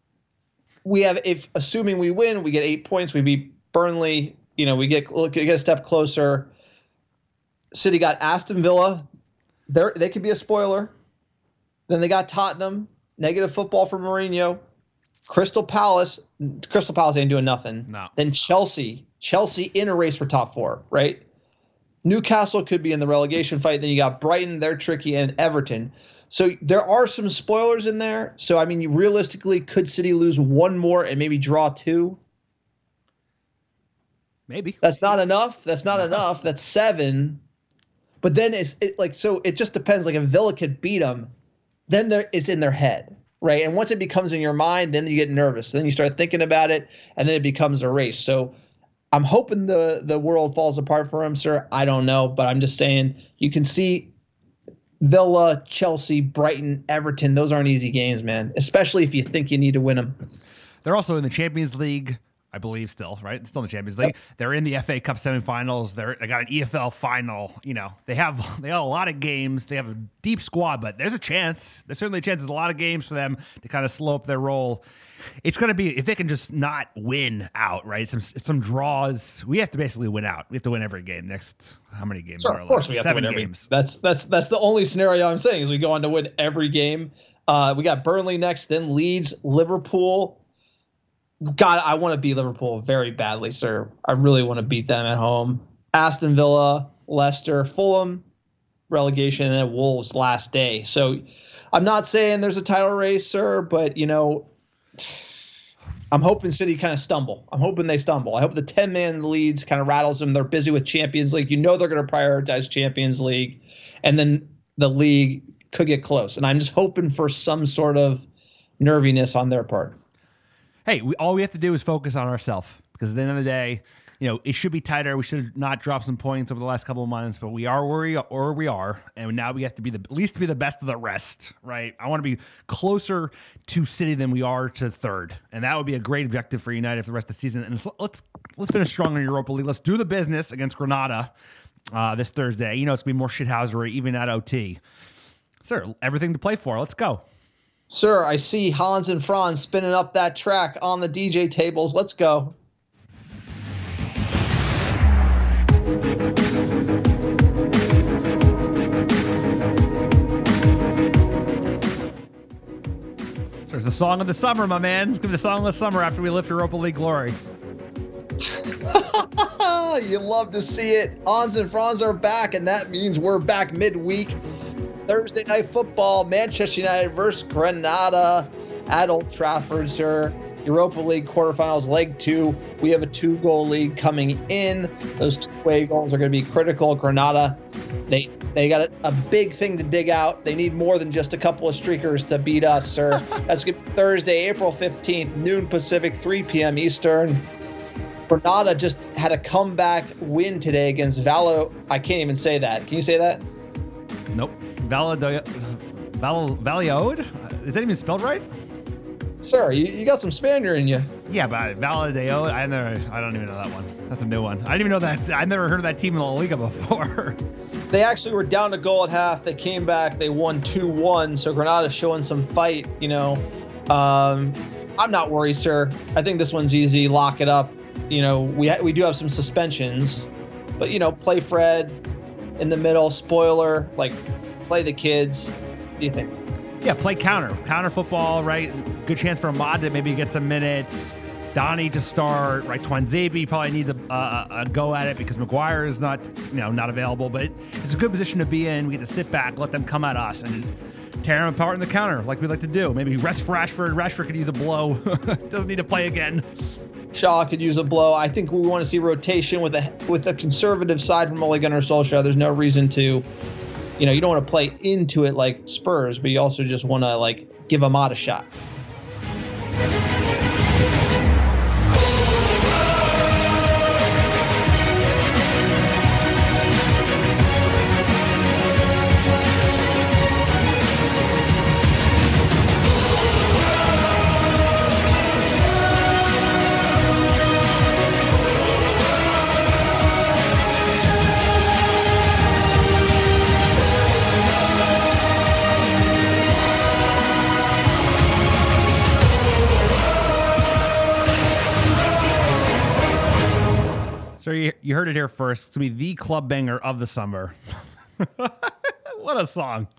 we have, if assuming we win, we get eight points, we beat Burnley, you know, we get, look, get a step closer. City got Aston Villa. They're, they could be a spoiler. Then they got Tottenham, negative football for Mourinho. Crystal Palace, Crystal Palace ain't doing nothing. No. Then Chelsea, Chelsea in a race for top four, right? Newcastle could be in the relegation fight. Then you got Brighton, they're tricky, and Everton. So there are some spoilers in there. So, I mean, you realistically, could City lose one more and maybe draw two? Maybe. That's not enough. That's not enough. That's seven. But then it's it, like, so it just depends. Like if Villa could beat them, then it's in their head, right? And once it becomes in your mind, then you get nervous. Then you start thinking about it, and then it becomes a race. So I'm hoping the, the world falls apart for him, sir. I don't know, but I'm just saying you can see Villa, Chelsea, Brighton, Everton, those aren't easy games, man, especially if you think you need to win them. They're also in the Champions League, I believe, still, right? Still in the Champions League. Yep. They're in the F A Cup semifinals. They're, they got an E F L final. You know, they have they have a lot of games. They have a deep squad, but there's a chance. There's certainly a chance. There's a lot of games for them to kind of slow up their roll. It's going to be, if they can just not win out, right? Some some draws. We have to basically win out. We have to win every game. Next, how many games sure, are of course left? we have Seven to win games. Every, that's that's that's the only scenario I'm saying is we go on to win every game. Uh, we got Burnley next, then Leeds, Liverpool. God, I want to beat Liverpool very badly, sir. I really want to beat them at home. Aston Villa, Leicester, Fulham, relegation, and then Wolves last day. So I'm not saying there's a title race, sir, but, you know, I'm hoping City kind of stumble. I'm hoping they stumble. I hope the ten-man Leeds kind of rattles them. They're busy with Champions League. You know they're going to prioritize Champions League, and then the league could get close. And I'm just hoping for some sort of nerviness on their part. Hey, we, all we have to do is focus on ourselves, because at the end of the day, you know, it should be tighter. We should not drop some points over the last couple of months, but we are where we are, or we are, and now we have to be the at least to be the best of the rest, right? I want to be closer to City than we are to third, and that would be a great objective for United for the rest of the season. And let's let's, let's finish strong in Europa League. Let's do the business against Granada uh, this Thursday. You know, it's gonna be more shithousery even at O T. Sir, everything to play for. Let's go. Sir, I see Hans and Franz spinning up that track on the D J tables. Let's go. So it's the song of the summer, my man. It's going to be the song of the summer after we lift Europa League glory. You love to see it. Hans and Franz are back, and that means we're back midweek. Thursday night football, Manchester United versus Granada at Old Trafford, sir. Europa League quarterfinals, leg two. We have a two-goal lead coming in. Those two away goals are going to be critical. Granada, they they got a, a big thing to dig out. They need more than just a couple of streakers to beat us, sir. That's going to be Thursday, April fifteenth, noon Pacific, three p.m. Eastern. Granada just had a comeback win today against Valo. I can't even say that. Can you say that? Nope. Valladolid. Val, Valladolid? Is that even spelled right? Sir, you, you got some Spaniard in you. Yeah, but Valladolid, I never, I don't even know that one. That's a new one. I didn't even know that. I never heard of that team in La Liga before. They actually were down a goal at half. They came back. They won two one. So Granada's showing some fight, you know. Um, I'm not worried, sir. I think this one's easy. Lock it up. You know, we ha- we do have some suspensions. But, you know, play Fred in the middle. Spoiler, like, play the kids. What do you think? Yeah, play counter. Counter football, right? Good chance for Ahmad to maybe get some minutes. Donnie to start, right? Twanzebe probably needs a, a, a go at it because Maguire is not, you know, not available. But it, it's a good position to be in. We get to sit back, let them come at us, and tear them apart in the counter like we like to do. Maybe rest for Rashford. Rashford could use a blow. Doesn't need to play again. Shaw could use a blow. I think we want to see rotation with a with a conservative side from Ole Gunnar Solskjaer. There's no reason to, you know, you don't want to play into it like Spurs, but you also just want to, like, give Ahmad a shot. So you, you heard it here first. It's going to be the club banger of the summer. What a song.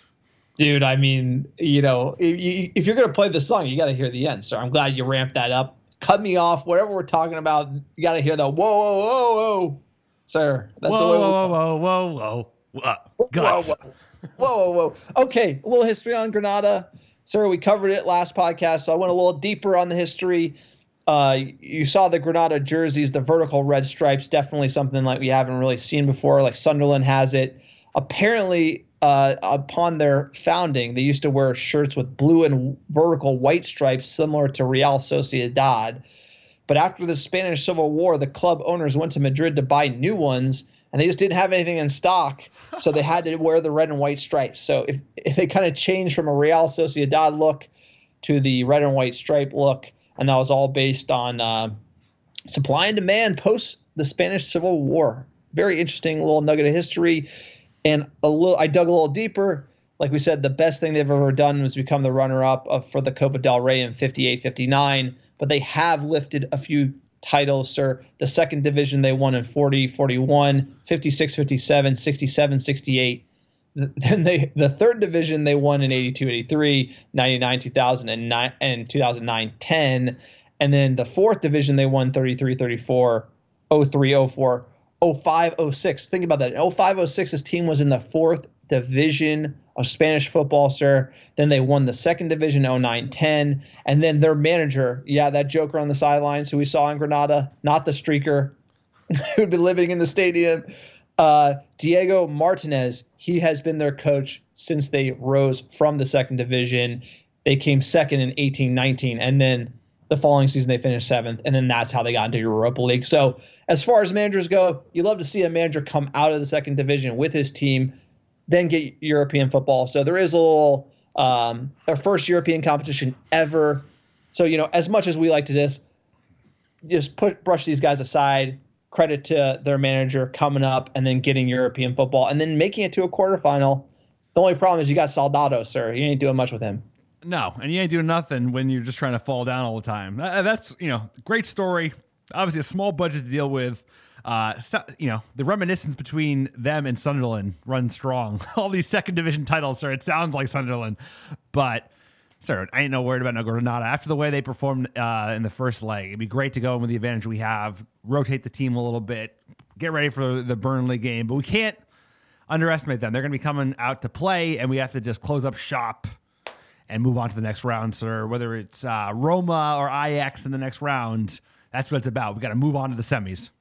Dude, I mean, you know, if, if you're going to play the song, you got to hear the end. So I'm glad you ramped that up. Cut me off. Whatever we're talking about, you got to hear the whoa, whoa, whoa, whoa. Sir, that's whoa, the way whoa, whoa, whoa, whoa, whoa, uh, guts. Whoa, whoa, whoa, whoa. Okay, a little history on Granada. Sir, we covered it last podcast, so I went a little deeper on the history. Uh, you saw the Granada jerseys, the vertical red stripes, definitely something like we haven't really seen before, like Sunderland has it. Apparently, uh, upon their founding, they used to wear shirts with blue and vertical white stripes similar to Real Sociedad. But after the Spanish Civil War, the club owners went to Madrid to buy new ones, and they just didn't have anything in stock, so they had to wear the red and white stripes. So if, if they kind of changed from a Real Sociedad look to the red and white stripe look, and that was all based on uh, supply and demand post the Spanish Civil War. Very interesting little nugget of history. And a little, I dug a little deeper. Like we said, the best thing they've ever done was become the runner-up of, for the Copa del Rey in fifty-eight fifty-nine. But they have lifted a few titles, sir. The second division they won in forty forty-one, fifty-six fifty-seven, sixty-seven sixty-eight. Then they the third division they won in eighty-two eighty-three, ninety-nine two thousand nine, and two thousand nine ten. And then the fourth division they won thirty-three thirty-four, oh three oh four, oh five oh six. Think about that. In oh five oh six, this team was in the fourth division of Spanish football, sir. Then they won the second division oh nine ten. And then their manager, yeah, that joker on the sidelines who we saw in Granada, not the streaker who'd been living in the stadium, Uh, Diego Martinez, he has been their coach since they rose from the second division. They came second in eighteen nineteen, and then the following season they finished seventh, and then that's how they got into Europa League. So as far as managers go, you love to see a manager come out of the second division with his team, then get European football. So there is a little um, our first European competition ever. So, you know, as much as we like to just just put brush these guys aside, credit to their manager coming up and then getting European football and then making it to a quarterfinal. The only problem is you got Soldado, sir. You ain't doing much with him. No, and you ain't doing nothing when you're just trying to fall down all the time. That's, you know, great story. Obviously a small budget to deal with. Uh, so, you know, the reminiscence between them and Sunderland runs strong. All these second division titles, sir. It sounds like Sunderland, but Sir, I ain't no worried about no Granada. After the way they performed uh, in the first leg, it'd be great to go in with the advantage we have, rotate the team a little bit, get ready for the Burnley game. But we can't underestimate them. They're going to be coming out to play, and we have to just close up shop and move on to the next round, sir. Whether it's uh, Roma or Ajax in the next round, that's what it's about. We got to move on to the semis.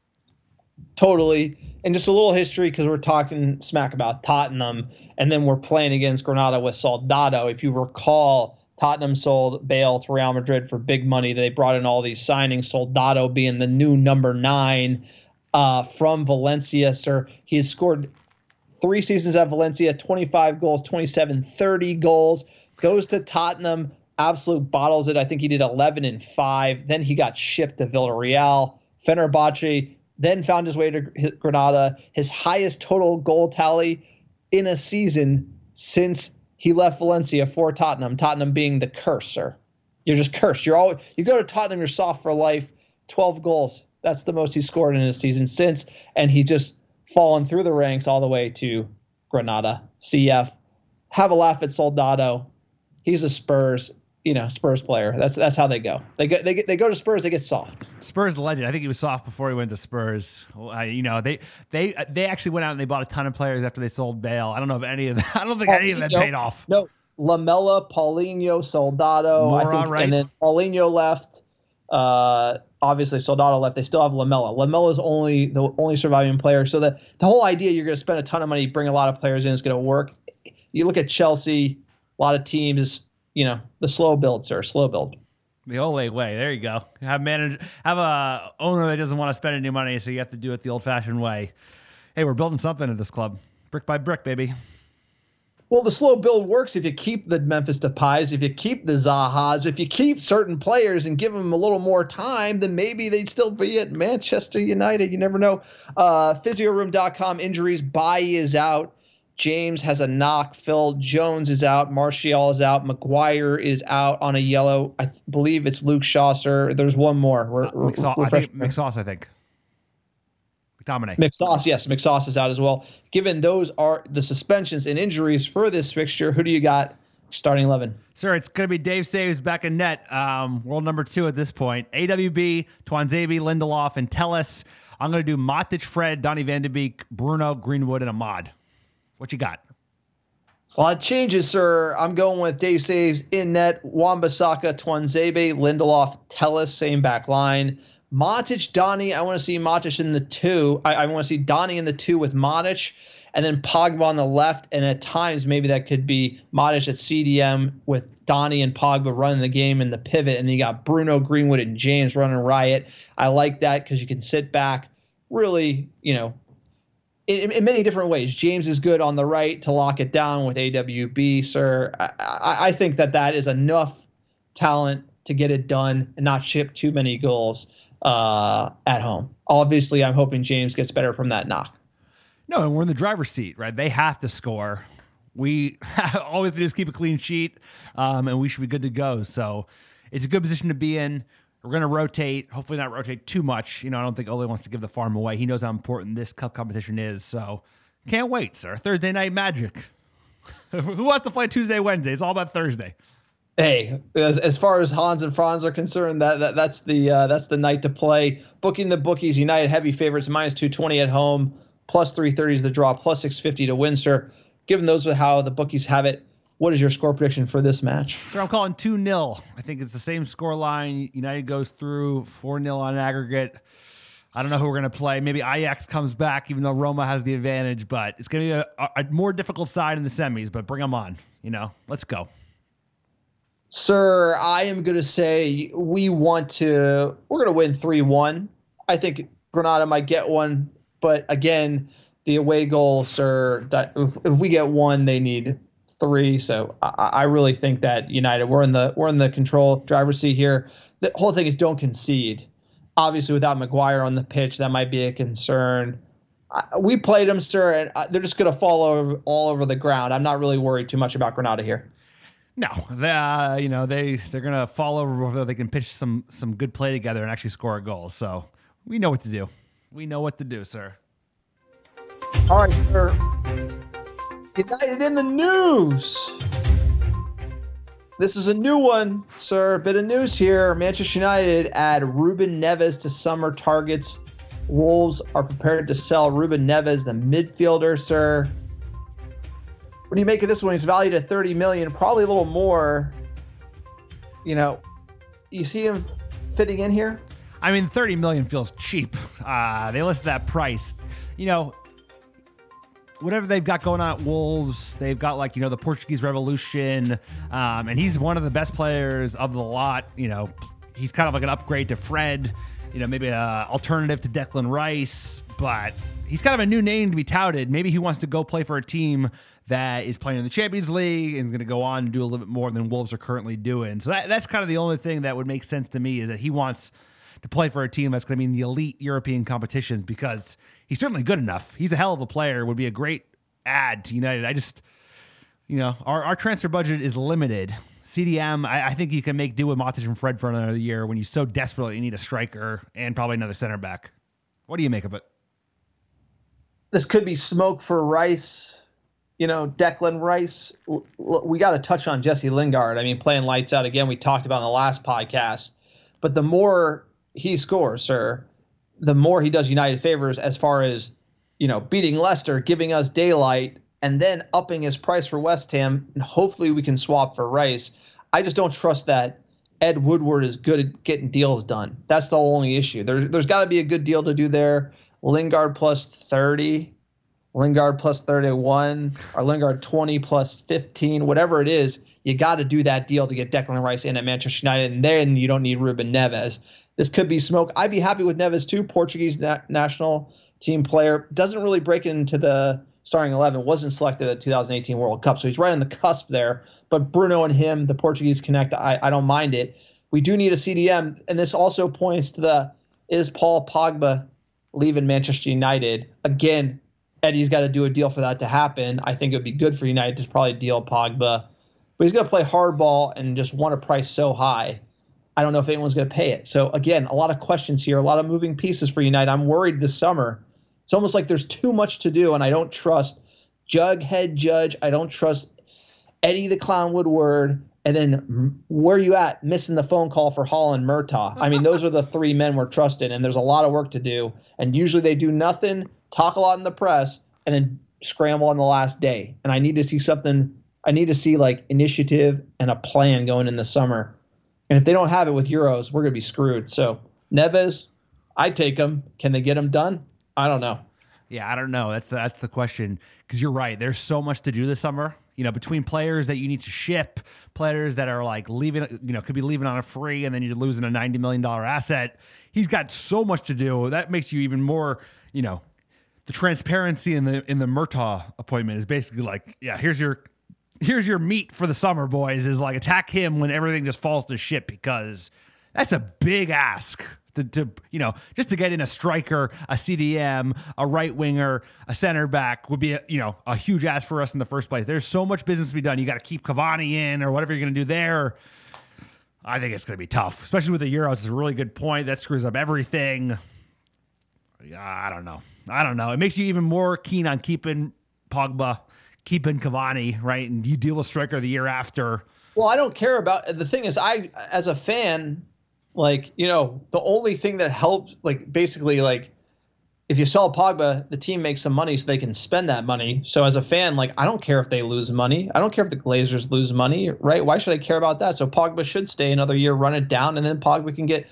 Totally. And just a little history, because we're talking smack about Tottenham, and then we're playing against Granada with Soldado. If you recall, Tottenham sold Bale to Real Madrid for big money. They brought in all these signings, Soldado being the new number nine uh, from Valencia. Sir, he has scored three seasons at Valencia, twenty-five goals, twenty-seven, thirty goals. Goes to Tottenham, absolute bottles it. I think he did eleven and five. Then he got shipped to Villarreal, Fenerbahce, then found his way to Granada. His highest total goal tally in a season since he left Valencia for Tottenham. Tottenham being the curse, sir. You're just cursed. You're always, you go to Tottenham, you're soft for life. twelve goals. That's the most he's scored in a season since, and he's just fallen through the ranks all the way to Granada. C F. Have a laugh at Soldado. He's a Spurs, you know, Spurs player. That's that's how they go. They get they get they go to Spurs. They get soft. Spurs legend. I think he was soft before he went to Spurs. Uh, you know, they they they actually went out and they bought a ton of players after they sold Bale. I don't know if any of that. I don't think Paulinho, any of that paid off. No, Lamela, Paulinho, Soldado, Mora, I think, right? And then Paulinho left. Uh, obviously, Soldado left. They still have Lamela. Lamela is only the only surviving player. So the the whole idea you're going to spend a ton of money, bring a lot of players in, is going to work. You look at Chelsea. A lot of teams, you know, the slow build, sir, slow build. The Ole way. There you go. Have manage, have a owner that doesn't want to spend any money, so you have to do it the old-fashioned way. Hey, we're building something at this club, brick by brick, baby. Well, the slow build works if you keep the Memphis Depays, if you keep the Zahas, if you keep certain players and give them a little more time, then maybe they'd still be at Manchester United. You never know. Uh, Physioroom dot com injuries. Bailly is out. James has a knock. Phil Jones is out. Martial is out. Maguire is out on a yellow. I believe it's Luke Shaw, sir. There's one more. We're, Uh, McSauce, we're I think McSauce, I think. McTominay. McSauce, yes. McSauce is out as well. Given those are the suspensions and injuries for this fixture, who do you got starting eleven? Sir, it's going to be Dave Saves back in net. Um, world number two at this point. A W B, Tuanzebe, Lindelof, and Telles. I'm going to do Matic, Fred, Donny van de Beek, Bruno, Greenwood, and Ahmad. What you got? It's a lot of changes, sir. I'm going with Dave Saves in net, Wan-Bissaka, Tuanzebe, Lindelof, Telles, same back line. Matic, Donny, I want to see Matic in the two. I, I want to see Donny in the two with Matic, and then Pogba on the left. And at times, maybe that could be Matic at C D M with Donny and Pogba running the game in the pivot. And then you got Bruno, Greenwood, and James running riot. I like that because you can sit back, really, you know, In, in many different ways. James is good on the right to lock it down with A W B, sir. I, I, I think that that is enough talent to get it done and not ship too many goals uh, at home. Obviously, I'm hoping James gets better from that knock. No, and we're in the driver's seat, right? They have to score. We all we have to do is keep a clean sheet, um, and we should be good to go. So it's a good position to be in. We're going to rotate, hopefully not rotate too much. You know, I don't think Ole wants to give the farm away. He knows how important this cup competition is. So can't wait, sir. Thursday night magic. Who wants to play Tuesday, Wednesday? It's all about Thursday. Hey, as, as far as Hans and Franz are concerned, that, that that's the uh, that's the night to play. Booking the bookies, United heavy favorites, minus two twenty at home, plus three thirty is the draw, plus six fifty to win, sir. Given those are how the bookies have it, what is your score prediction for this match? Sir, I'm calling two nil. I think it's the same score line. United goes through four nil on aggregate. I don't know who we're going to play. Maybe Ajax comes back, even though Roma has the advantage. But it's going to be a, a more difficult side in the semis. But bring them on. You know, let's go. Sir, I am going to say we want to – we're going to win three one. I think Granada might get one. But, again, the away goal, sir, that if, if we get one, they need – three. So I, I really think that United, we're in the we're in the control driver's seat here. The whole thing is don't concede. Obviously, without Maguire on the pitch, that might be a concern. I, we played them, sir, and I, they're just going to fall over all over the ground. I'm not really worried too much about Granada here. No, they, uh, you know they they're going to fall over before they can pitch some some good play together and actually score a goal. So we know what to do. We know what to do, sir. All right, sir. United in the news. This is a new one, sir. Bit of news here. Manchester United add Ruben Neves to summer targets. Wolves are prepared to sell Ruben Neves, the midfielder, sir. What do you make of this one? He's valued at thirty million dollars, probably a little more. You know, you see him fitting in here? I mean, thirty million dollars feels cheap. Uh, they listed that price. You know, whatever they've got going on at Wolves, they've got like, you know, the Portuguese Revolution, um, and he's one of the best players of the lot. You know, he's kind of like an upgrade to Fred, you know, maybe an alternative to Declan Rice, but he's kind of a new name to be touted. Maybe he wants to go play for a team that is playing in the Champions League and going to go on and do a little bit more than Wolves are currently doing. So that, that's kind of the only thing that would make sense to me, is that he wants to play for a team that's going to be in the elite European competitions, because he's certainly good enough. He's a hell of a player, would be a great add to United. I just, you know, our, our transfer budget is limited. C D M, I, I think you can make do with Matic and Fred for another year when you so desperately need a striker and probably another center back. What do you make of it? This could be smoke for Rice. You know, Declan Rice. L- l- we got to touch on Jesse Lingard. I mean, playing lights out again, we talked about in the last podcast. But the more he scores, sir, the more he does United favors as far as, you know, beating Leicester, giving us daylight, and then upping his price for West Ham, and hopefully we can swap for Rice. I just don't trust that Ed Woodward is good at getting deals done. That's the only issue. There, there's got to be a good deal to do there. Lingard plus thirty, Lingard plus thirty-one, or Lingard twenty plus fifteen, whatever it is, you got to do that deal to get Declan Rice in at Manchester United, and then you don't need Ruben Neves. This could be smoke. I'd be happy with Neves too, Portuguese na- national team player. Doesn't really break into the starting eleven, wasn't selected at the two thousand eighteen World Cup, so he's right on the cusp there. But Bruno and him, the Portuguese connect, I, I don't mind it. We do need a C D M, and this also points to the, is Paul Pogba leaving Manchester United? Again, Eddie's got to do a deal for that to happen. I think it would be good for United to probably deal Pogba, but he's going to play hardball and just want a price so high. I don't know if anyone's going to pay it. So again, a lot of questions here, a lot of moving pieces for United. I'm worried this summer. It's almost like there's too much to do, and I don't trust Jughead Judge. I don't trust Eddie the Clown Woodward. And then where are you at missing the phone call for Hall and Murtaugh? I mean, those are the three men we're trusting, and there's a lot of work to do. And usually they do nothing, talk a lot in the press, and then scramble on the last day. And I need to see something. I need to see like initiative and a plan going in the summer. And if they don't have it with Euros, we're going to be screwed. So Neves, I'd take him. Can they get him done? I don't know. Yeah, I don't know. That's the, that's the question, because you're right. There's so much to do this summer. You know, between players that you need to ship, players that are like leaving, you know, could be leaving on a free, and then you're losing a ninety million dollars asset. He's got so much to do. That makes you even more, you know, the transparency in the in the Murtaugh appointment is basically like, yeah, here's your here's your meat for the summer, boys, is like attack him when everything just falls to shit, because that's a big ask. To, to, you know, just to get in a striker, a C D M, a right winger, a center back would be, a, you know, a huge ask for us in the first place. There's so much business to be done. You got to keep Cavani in or whatever you're going to do there. I think it's going to be tough, especially with the Euros. It's a really good point. That screws up everything. Yeah, I don't know. I don't know. It makes you even more keen on keeping Pogba, keeping Cavani, right? And you deal with striker the year after. Well, I don't care about, the thing is, I, as a fan, like, you know, the only thing that helps, like, basically, like, if you sell Pogba, the team makes some money so they can spend that money. So as a fan, like, I don't care if they lose money. I don't care if the Glazers lose money, right? Why should I care about that? So Pogba should stay another year, run it down, and then Pogba can get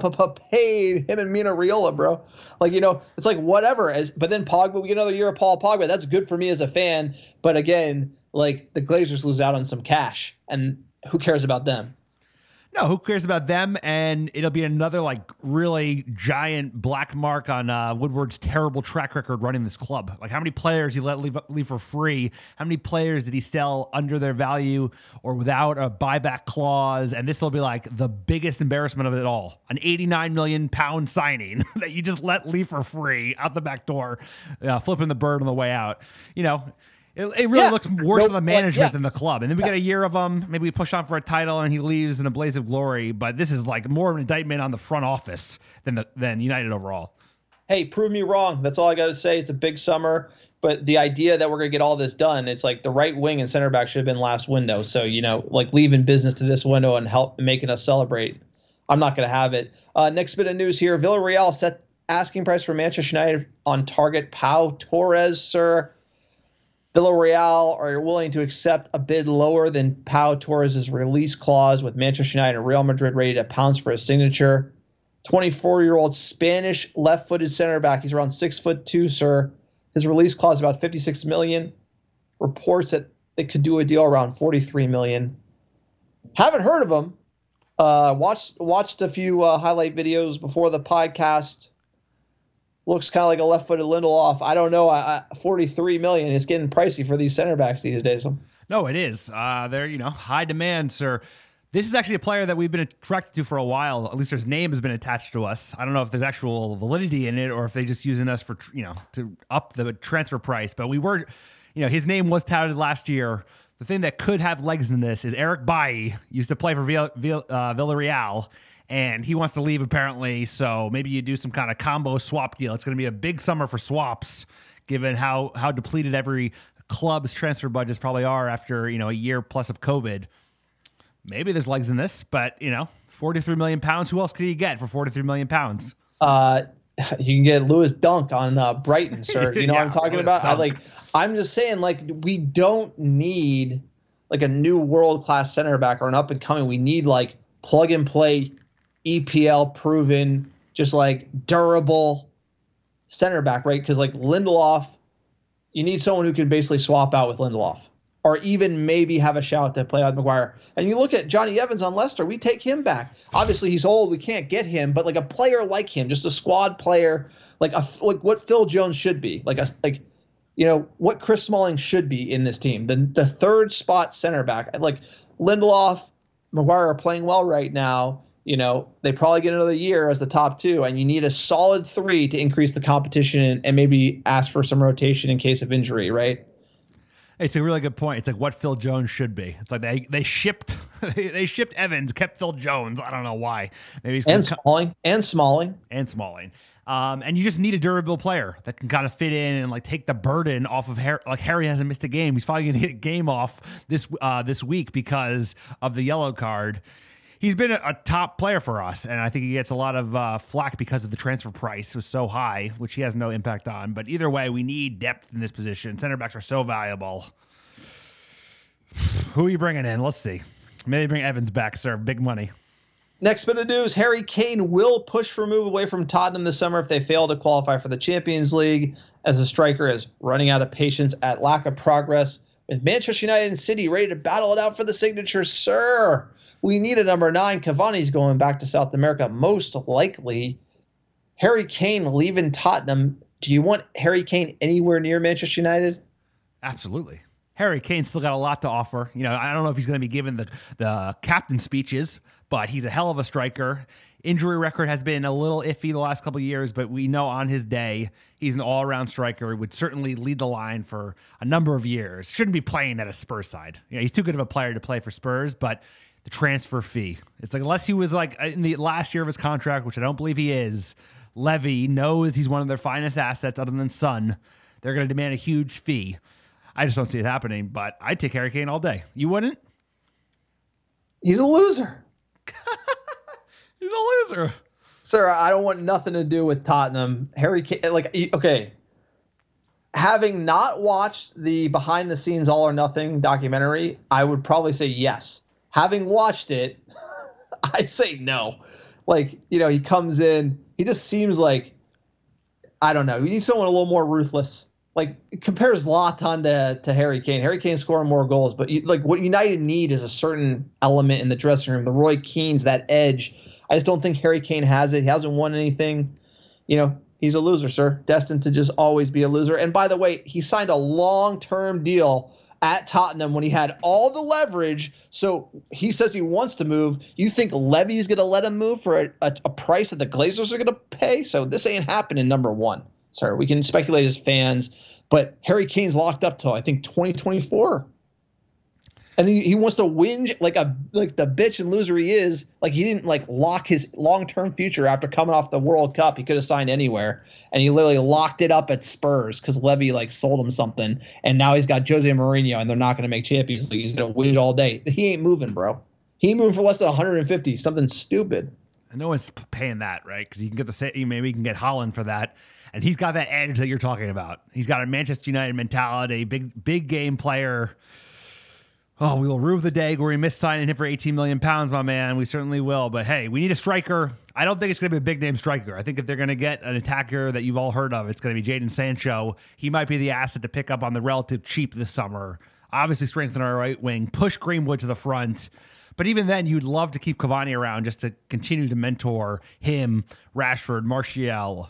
paid. Him and Mina Raiola, bro. Like, you know, it's like whatever. As But then Pogba, we get another year of Paul Pogba. That's good for me as a fan. But again, like, the Glazers lose out on some cash, and who cares about them? No, who cares about them? And it'll be another like really giant black mark on uh, Woodward's terrible track record running this club. Like, how many players he let leave, leave for free? How many players did he sell under their value or without a buyback clause? And this will be like the biggest embarrassment of it all. An eighty-nine million pound signing that you just let leave for free out the back door, uh, flipping the bird on the way out. You know, It, it really yeah. looks worse no, on the management yeah. than the club. And then we yeah. get a year of him. Maybe we push on for a title and he leaves in a blaze of glory. But this is like more of an indictment on the front office than the, than United overall. hey, prove me wrong. That's all I got to say. It's a big summer, but the idea that we're going to get all this done, it's like the right wing and center back should have been last window. So, you know, like leaving business to this window and help making us celebrate. I'm not going to have it. Uh, next bit of news here. Villarreal set asking price for Manchester United on target Pau Torres, sir. Villarreal are willing to accept a bid lower than Pau Torres' release clause, with Manchester United and Real Madrid ready to pounce for his signature. twenty-four-year-old Spanish left-footed center back. He's around six foot two, sir. His release clause is about fifty-six million dollars. Reports that they could do a deal around forty-three million dollars. Haven't heard of him. Uh, watched watched a few uh, highlight videos before the podcast. Looks kind of like a left-footed Lindelof. I don't know. I, I, forty-three million dollars is getting pricey for these center backs these days. No, it is. Uh, they're, you know, high demand, sir. This is actually a player that we've been attracted to for a while. At least his name has been attached to us. I don't know if there's actual validity in it or if they're just using us for, you know, to up the transfer price. But we were, you know, his name was touted last year. The thing that could have legs in this is Eric Bailly used to play for Vill- Vill- uh, Villarreal. And he wants to leave, apparently, so maybe you do some kind of combo swap deal. It's going to be a big summer for swaps, given how how depleted every club's transfer budgets probably are after, you know, a year plus of COVID. Maybe there's legs in this, but, you know, forty-three million pounds. Who else could you get for forty-three million pounds? Uh, you can get Lewis Dunk on uh, Brighton, sir. You know yeah, what I'm talking Lewis about? I, Dunk. like, I'm just saying, like, we don't need, like, a new world-class center back or an up-and-coming. We need, like, plug-and-play E P L proven, just like durable center back, right? Because like Lindelof, you need someone who can basically swap out with Lindelof, or even maybe have a shout to play with Maguire. And you look at Johnny Evans on Leicester, we take him back. Obviously, he's old, we can't get him, but like a player like him, just a squad player, like a like what Phil Jones should be, like a like, you know, what Chris Smalling should be in this team. The the third spot center back, like Lindelof, Maguire are playing well right now. You know, they probably get another year as the top two, and you need a solid three to increase the competition and, and maybe ask for some rotation in case of injury, right? It's a really good point. It's like what Phil Jones should be. It's like they they shipped they, they shipped Evans, kept Phil Jones. I don't know why. Maybe it's and Smalling and Smalling and Smalling. Um, and you just need a durable player that can kind of fit in and like take the burden off of Harry. Like Harry hasn't missed a game. He's probably going to get a game off this uh, this week because of the yellow card. He's been a, a top player for us, and I think he gets a lot of uh, flack because of the transfer price was so high, which he has no impact on. But either way, we need depth in this position. Center backs are so valuable. Who are you bringing in? Let's see. Maybe bring Evans back, sir. Big money. Next bit of news, Harry Kane will push for a move away from Tottenham this summer if they fail to qualify for the Champions League, as the striker is running out of patience at lack of progress. With Manchester United and City ready to battle it out for the signature, sir, we need a number nine. Cavani's going back to South America, most likely. Harry Kane leaving Tottenham. Do you want Harry Kane anywhere near Manchester United? Absolutely. Harry Kane's still got a lot to offer. You know, I don't know if he's going to be given the, the captain speeches, but he's a hell of a striker. Injury record has been a little iffy the last couple of years, but we know on his day, he's an all-around striker. He would certainly lead the line for a number of years. Shouldn't be playing at a Spurs side. You know, he's too good of a player to play for Spurs, but the transfer fee. It's like, unless he was like in the last year of his contract, which I don't believe he is, Levy knows he's one of their finest assets other than Son. They're going to demand a huge fee. I just don't see it happening, but I'd take Harry Kane all day. You wouldn't? He's a loser. He's a loser. Sir, I don't want nothing to do with Tottenham. Harry Kane, like, okay. Having not watched the behind the scenes All or Nothing documentary, I would probably say yes. Having watched it, I say no. Like, you know, he comes in, he just seems like, I don't know. You need someone a little more ruthless. Like, compare Zlatan to, to Harry Kane. Harry Kane scoring more goals, but you, like what United need is a certain element in the dressing room. The Roy Keanes, that edge. I just don't think Harry Kane has it. He hasn't won anything. You know, he's a loser, sir. Destined to just always be a loser. And by the way, he signed a long-term deal at Tottenham when he had all the leverage. So he says he wants to move. You think Levy's going to let him move for a, a, a price that the Glazers are going to pay? So this ain't happening, number one. Sir, we can speculate as fans, but Harry Kane's locked up till I think twenty twenty-four. And he, he wants to whinge like a like the bitch and loser he is. Like he didn't like lock his long-term future after coming off the World Cup. He could have signed anywhere, and he literally locked it up at Spurs because Levy like sold him something. And now he's got Jose Mourinho, and they're not going to make Champions League. He's going to whinge all day. He ain't moving, bro. He ain't moving for less than one hundred fifty. Something stupid. And no one's paying that, right? Because you can get the same. Maybe you can get Haaland for that, and he's got that edge that you're talking about. He's got a Manchester United mentality, big big game player. Oh, we will rue the day where we missed signing him for eighteen million pounds, my man. We certainly will. But hey, we need a striker. I don't think it's going to be a big name striker. I think if they're going to get an attacker that you've all heard of, it's going to be Jadon Sancho. He might be the asset to pick up on the relative cheap this summer. Obviously strengthen our right wing, push Greenwood to the front. But even then, you'd love to keep Cavani around just to continue to mentor him, Rashford, Martial.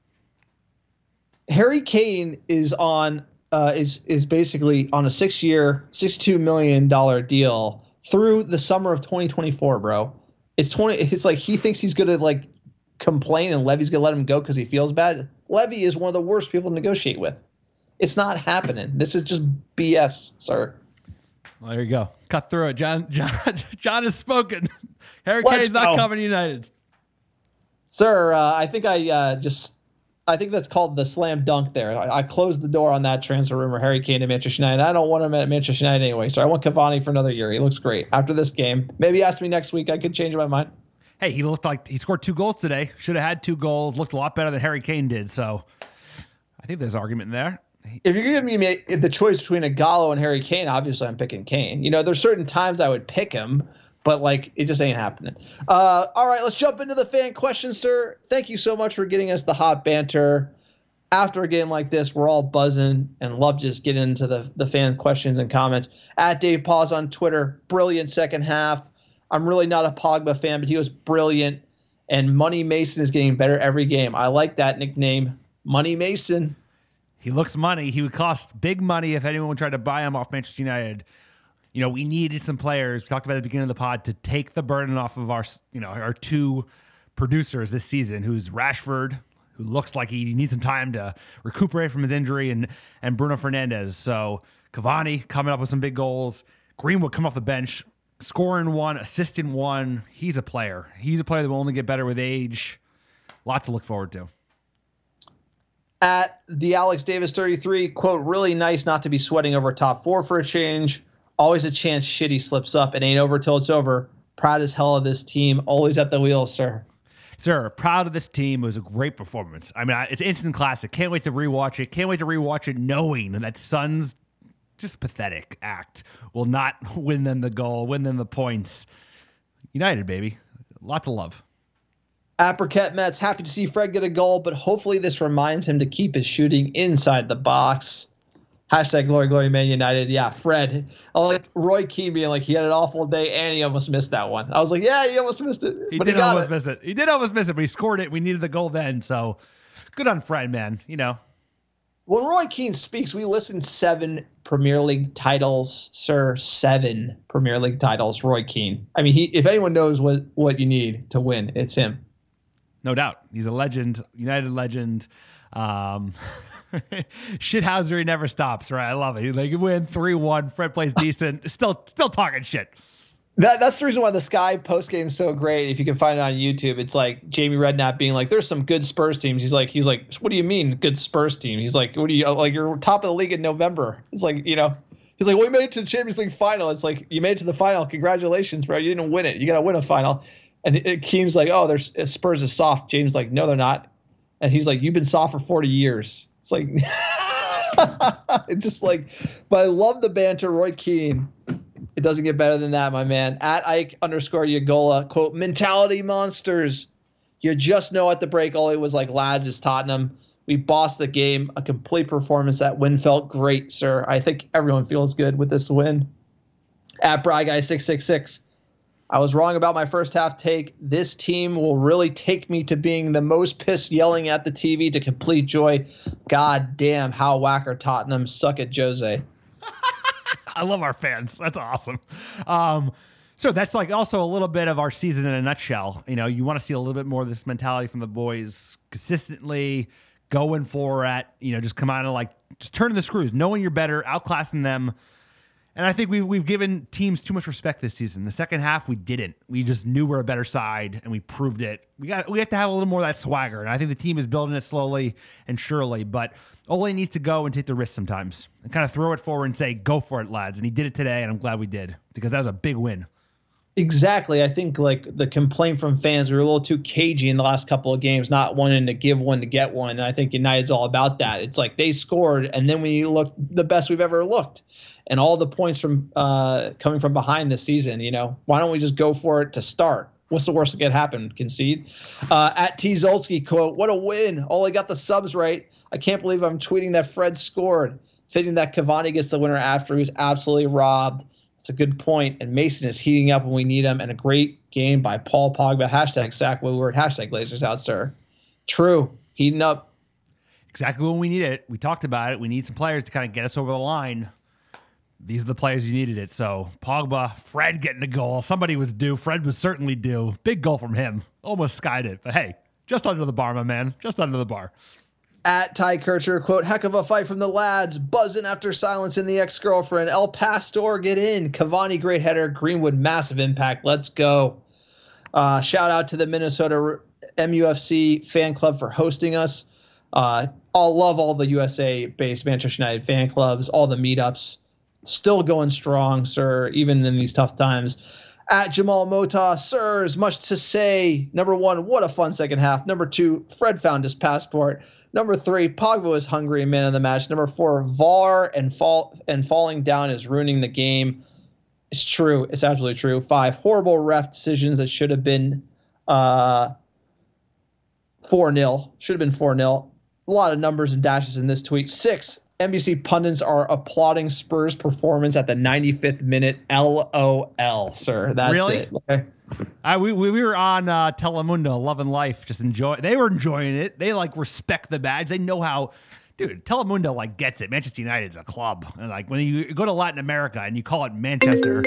Harry Kane is on uh, is is basically on a six-year, sixty-two million dollars deal through the summer of twenty twenty-four, bro. It's twenty. It's like he thinks he's gonna like complain and Levy's gonna let him go because he feels bad. Levy is one of the worst people to negotiate with. It's not happening. This is just B S, sir. Well, there you go. Cut through it. John John, John has spoken. Harry Let's Kane's not go. coming to United. Sir, uh, I think I uh, just I think that's called the slam dunk there. I, I closed the door on that transfer rumor, Harry Kane to Manchester United. I don't want him at Manchester United anyway, so I want Cavani for another year. He looks great. After this game, maybe ask me next week. I could change my mind. Hey, he looked like he scored two goals today. Should have had two goals. Looked a lot better than Harry Kane did. So I think there's argument there. If you're going to make the choice between a Gallo and Harry Kane, obviously I'm picking Kane. You know, there's certain times I would pick him, but like it just ain't happening. Uh, all right, let's jump into the fan questions, sir. Thank you so much for getting us the hot banter. After a game like this, we're all buzzing and love just getting into the, the fan questions and comments. At Dave Paws on Twitter, brilliant second half. I'm really not a Pogba fan, but he was brilliant. And Money Mason is getting better every game. I like that nickname, Money Mason. He looks money. He would cost big money if anyone tried to buy him off Manchester United. You know, we needed some players. We talked about at the beginning of the pod to take the burden off of our, you know, our two producers this season, who's Rashford, who looks like he needs some time to recuperate from his injury, and and Bruno Fernandes. So Cavani coming up with some big goals. Greenwood come off the bench, scoring one, assisting one. He's a player. He's a player that will only get better with age. Lot to look forward to. At the Alex Davis thirty-three, quote, really nice not to be sweating over top four for a change. Always a chance shitty slips up. It ain't over till it's over. Proud as hell of this team. Always at the wheel, sir. Sir, proud of this team. It was a great performance. I mean, it's instant classic. Can't wait to rewatch it. Can't wait to rewatch it knowing that Son's just pathetic act will not win them the goal, win them the points. United, baby. A lot to love. Apricot Mets, happy to see Fred get a goal, but hopefully this reminds him to keep his shooting inside the box. Hashtag glory, glory, Man United. Yeah, Fred. I like Roy Keane being like, he had an awful day and he almost missed that one. I was like, yeah, he almost missed it. He but did he got almost it. miss it. He did almost miss it, but he scored it. We needed the goal then, so good on Fred, man. You know. When Roy Keane speaks, we listen seven Premier League titles, sir. Seven Premier League titles, Roy Keane. I mean, he if anyone knows what, what you need to win, it's him. No doubt. He's a legend, United legend. Um, Shithousery never stops, right? I love it. They win three one. Fred plays decent. Still still talking shit. That That's the reason why the Sky postgame is so great. If you can find it on YouTube, it's like Jamie Redknapp being like, there's some good Spurs teams. He's like, he's like, what do you mean good Spurs team? He's like, what do you, like, you're top of the league in November. It's like, you know, he's like, well, we made it to the Champions League final. It's like, you made it to the final. Congratulations, bro. You didn't win it. You got to win a final. And it, it, Keane's like, oh, there's Spurs is soft. James like, no, they're not. And he's like, you've been soft for forty years. It's like, it's just like, but I love the banter. Roy Keane. It doesn't get better than that, my man. At Ike underscore Yagola, quote, mentality monsters. You just know at the break, all it was like, lads, is Tottenham. We bossed the game. A complete performance. That win felt great, sir. I think everyone feels good with this win. At Bry Guy six six six. I was wrong about my first half take. This team will really take me to being the most pissed yelling at the T V to complete joy. God damn, how whacker Tottenham. Suck at Jose. I love our fans. That's awesome. Um, so that's like also a little bit of our season in a nutshell. You know, you want to see a little bit more of this mentality from the boys consistently going for it, you know, just come out and like just turning the screws, knowing you're better, outclassing them. And I think we've, we've given teams too much respect this season. The second half, we didn't. We just knew we're a better side, and we proved it. We got we have to have a little more of that swagger, and I think the team is building it slowly and surely. But Ole needs to go and take the risk sometimes and kind of throw it forward and say, go for it, lads. And he did it today, and I'm glad we did because that was a big win. Exactly. I think like the complaint from fans, we were a little too cagey in the last couple of games, not wanting to give one to get one. And I think United's all about that. It's like they scored, and then we looked the best we've ever looked. And all the points from uh, coming from behind this season, you know, why don't we just go for it to start? What's the worst that could happen? Concede. Uh, at T. Zolski, quote, what a win. Ole got the subs right. I can't believe I'm tweeting that Fred scored. Fitting that Cavani gets the winner after he was absolutely robbed. It's a good point. And Mason is heating up when we need him. And a great game by Paul Pogba. Hashtag sack word. Hashtag Glazers out, sir. True. Heating up. Exactly when we need it. We talked about it. We need some players to kind of get us over the line. These are the players you needed it. So Pogba, Fred getting a goal. Somebody was due. Fred was certainly due. Big goal from him. Almost skied it. But hey, just under the bar, my man. Just under the bar. At Ty Kircher, quote, heck of a fight from the lads. Buzzing after silence in the ex-girlfriend. El Pastor, get in. Cavani, great header. Greenwood, massive impact. Let's go. Uh, shout out to the Minnesota M U F C fan club for hosting us. Uh, I'll love all the U S A-based Manchester United fan clubs, all the meetups. Still going strong, sir, even in these tough times. At Jamal Mota, sirs, much to say. Number one, what a fun second half. Number two, Fred found his passport. Number three, Pogba was hungry and man of the match. Number four, V A R and fall and falling down is ruining the game. It's true. It's absolutely true. Five, horrible ref decisions that should have been uh, four nil. Should have been four nil. A lot of numbers and dashes in this tweet. Six, N B C pundits are applauding Spurs' performance at the ninety-fifth minute. L O L, sir. That's really? it. Okay. Uh, we, we we were on uh, Telemundo, Love and Life, just enjoy. They were enjoying it. They like respect the badge. They know how, dude. Telemundo like gets it. Manchester United's a club, and like when you go to Latin America and you call it Manchester.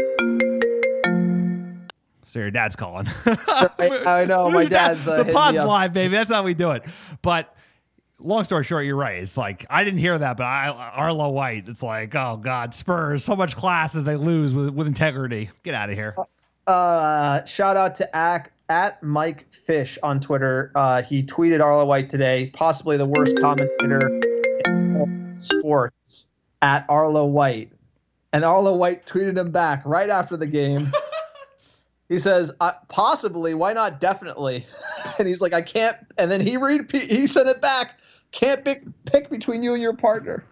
So your dad's calling. I, I know my dad's uh, the pod's live, baby. That's how we do it. But long story short, you're right. It's like I didn't hear that, but I, Arlo White. It's like, oh God, Spurs, so much class as they lose with with integrity. Get out of here. Uh, shout out to at, at Mike Fish on Twitter. Uh, he tweeted Arlo White today, possibly the worst commentator in sports. At Arlo White, and Arlo White tweeted him back right after the game. He says, uh, possibly, why not definitely? And he's like, I can't. And then he read, he sent it back. Can't pick, pick between you and your partner.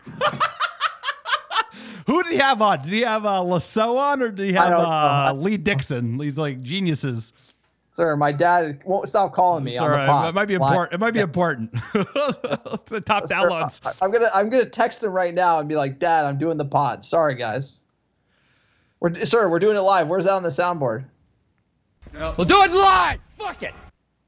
Who did he have on? Did he have uh, Lasso on, or did he have uh, Lee Dixon? These like geniuses. Sir, my dad won't stop calling me. It's on all the right. pod. It might be important. It might be important. The top Sir, downloads. I, I'm gonna I'm gonna text him right now and be like, Dad, I'm doing the pod. Sorry, guys. We're sir, we're doing it live. Where's that on the soundboard? We'll do it live. Fuck it.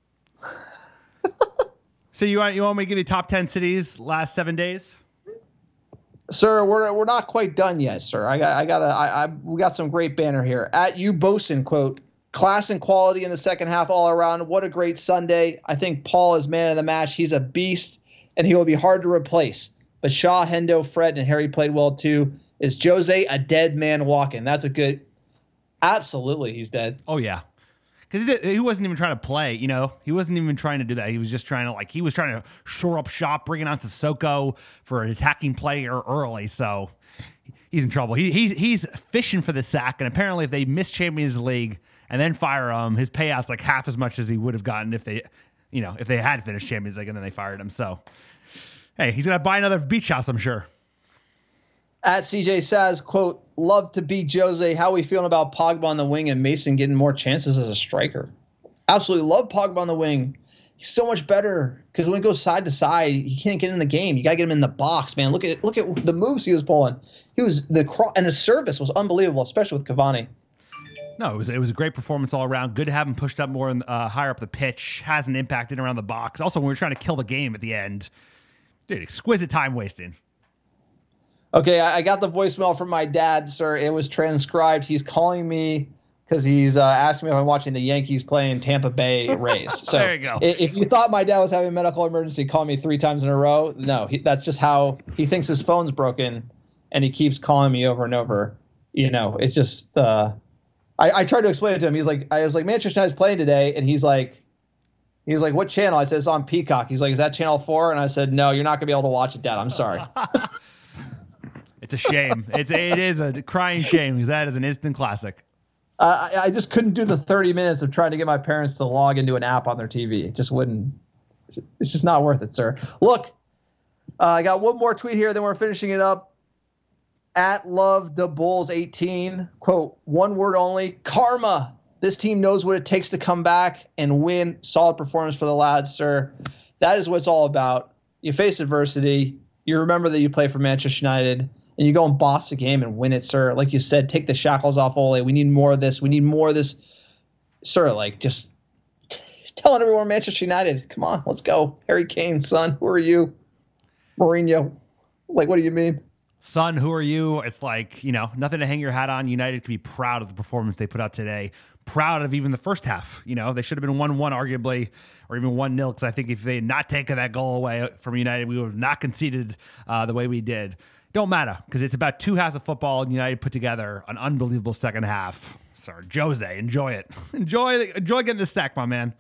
So you want you want me to give you top ten cities last seven days? Sir, we're we're not quite done yet, sir. I got I got a I, I we got some great banner here. At you Bosun, quote, class and quality in the second half all around. What a great Sunday. I think Paul is man of the match. He's a beast, and he will be hard to replace. But Shaw, Hendo, Fred, and Harry played well too. Is Jose a dead man walking? That's a good. Absolutely, he's dead. Oh yeah. Because he, he wasn't even trying to play, you know. He wasn't even trying to do that. He was just trying to, like, he was trying to shore up shop, bringing on Sissoko for an attacking player early. So he's in trouble. He, he's he's fishing for the sack. And apparently, if they miss Champions League and then fire him, his payout's like half as much as he would have gotten if they, you know, if they had finished Champions League and then they fired him. So, hey, he's gonna buy another beach house, I'm sure. At C J says, quote, love to beat Jose. How are we feeling about Pogba on the wing and Mason getting more chances as a striker? Absolutely love Pogba on the wing. He's so much better because when he goes side to side, he can't get in the game. You got to get him in the box, man. Look at look at the moves he was pulling. He was the cro- and his service was unbelievable, especially with Cavani. No, it was it was a great performance all around. Good to have him pushed up more and uh, higher up the pitch. Has an impact in around the box. Also, when we were trying to kill the game at the end, dude, exquisite time wasting. Okay, I got the voicemail from my dad, sir. It was transcribed. He's calling me because he's uh, asking me if I'm watching the Yankees playing Tampa Bay Rays. So there you go. If you thought my dad was having a medical emergency, call me three times in a row. No, he, that's just how he thinks his phone's broken, and he keeps calling me over and over. You know, it's just. Uh, I, I tried to explain it to him. He's like, I was like, Manchester United's playing today, and he's like, he was like, what channel? I said, it's on Peacock. He's like, is that channel four? And I said, no, you're not gonna be able to watch it, Dad. I'm sorry. It's a shame. It's it is a crying shame because that is an instant classic. Uh, I, I just couldn't do the thirty minutes of trying to get my parents to log into an app on their T V. It just wouldn't. It's just not worth it, sir. Look, uh, I got one more tweet here, then we're finishing it up. At Love the Bulls eighteen, quote, one word only, karma. This team knows what it takes to come back and win. Solid performance for the lads, sir. That is what it's all about. You face adversity. You remember that you play for Manchester United, and you go and boss the game and win it, sir. Like you said, take the shackles off Ole. We need more of this. We need more of this. Sir, like just telling everyone Manchester United, come on, let's go. Harry Kane, son, who are you? Mourinho. Like, what do you mean? Son, who are you? It's like, you know, nothing to hang your hat on. United can be proud of the performance they put out today. Proud of even the first half. You know, they should have been one one arguably, or even one nil, because I think if they had not taken that goal away from United, we would have not conceded uh, the way we did. Don't matter, because it's about two halves of football, and United put together an unbelievable second half. Sorry, Jose, enjoy it. enjoy, enjoy getting the sack, my man.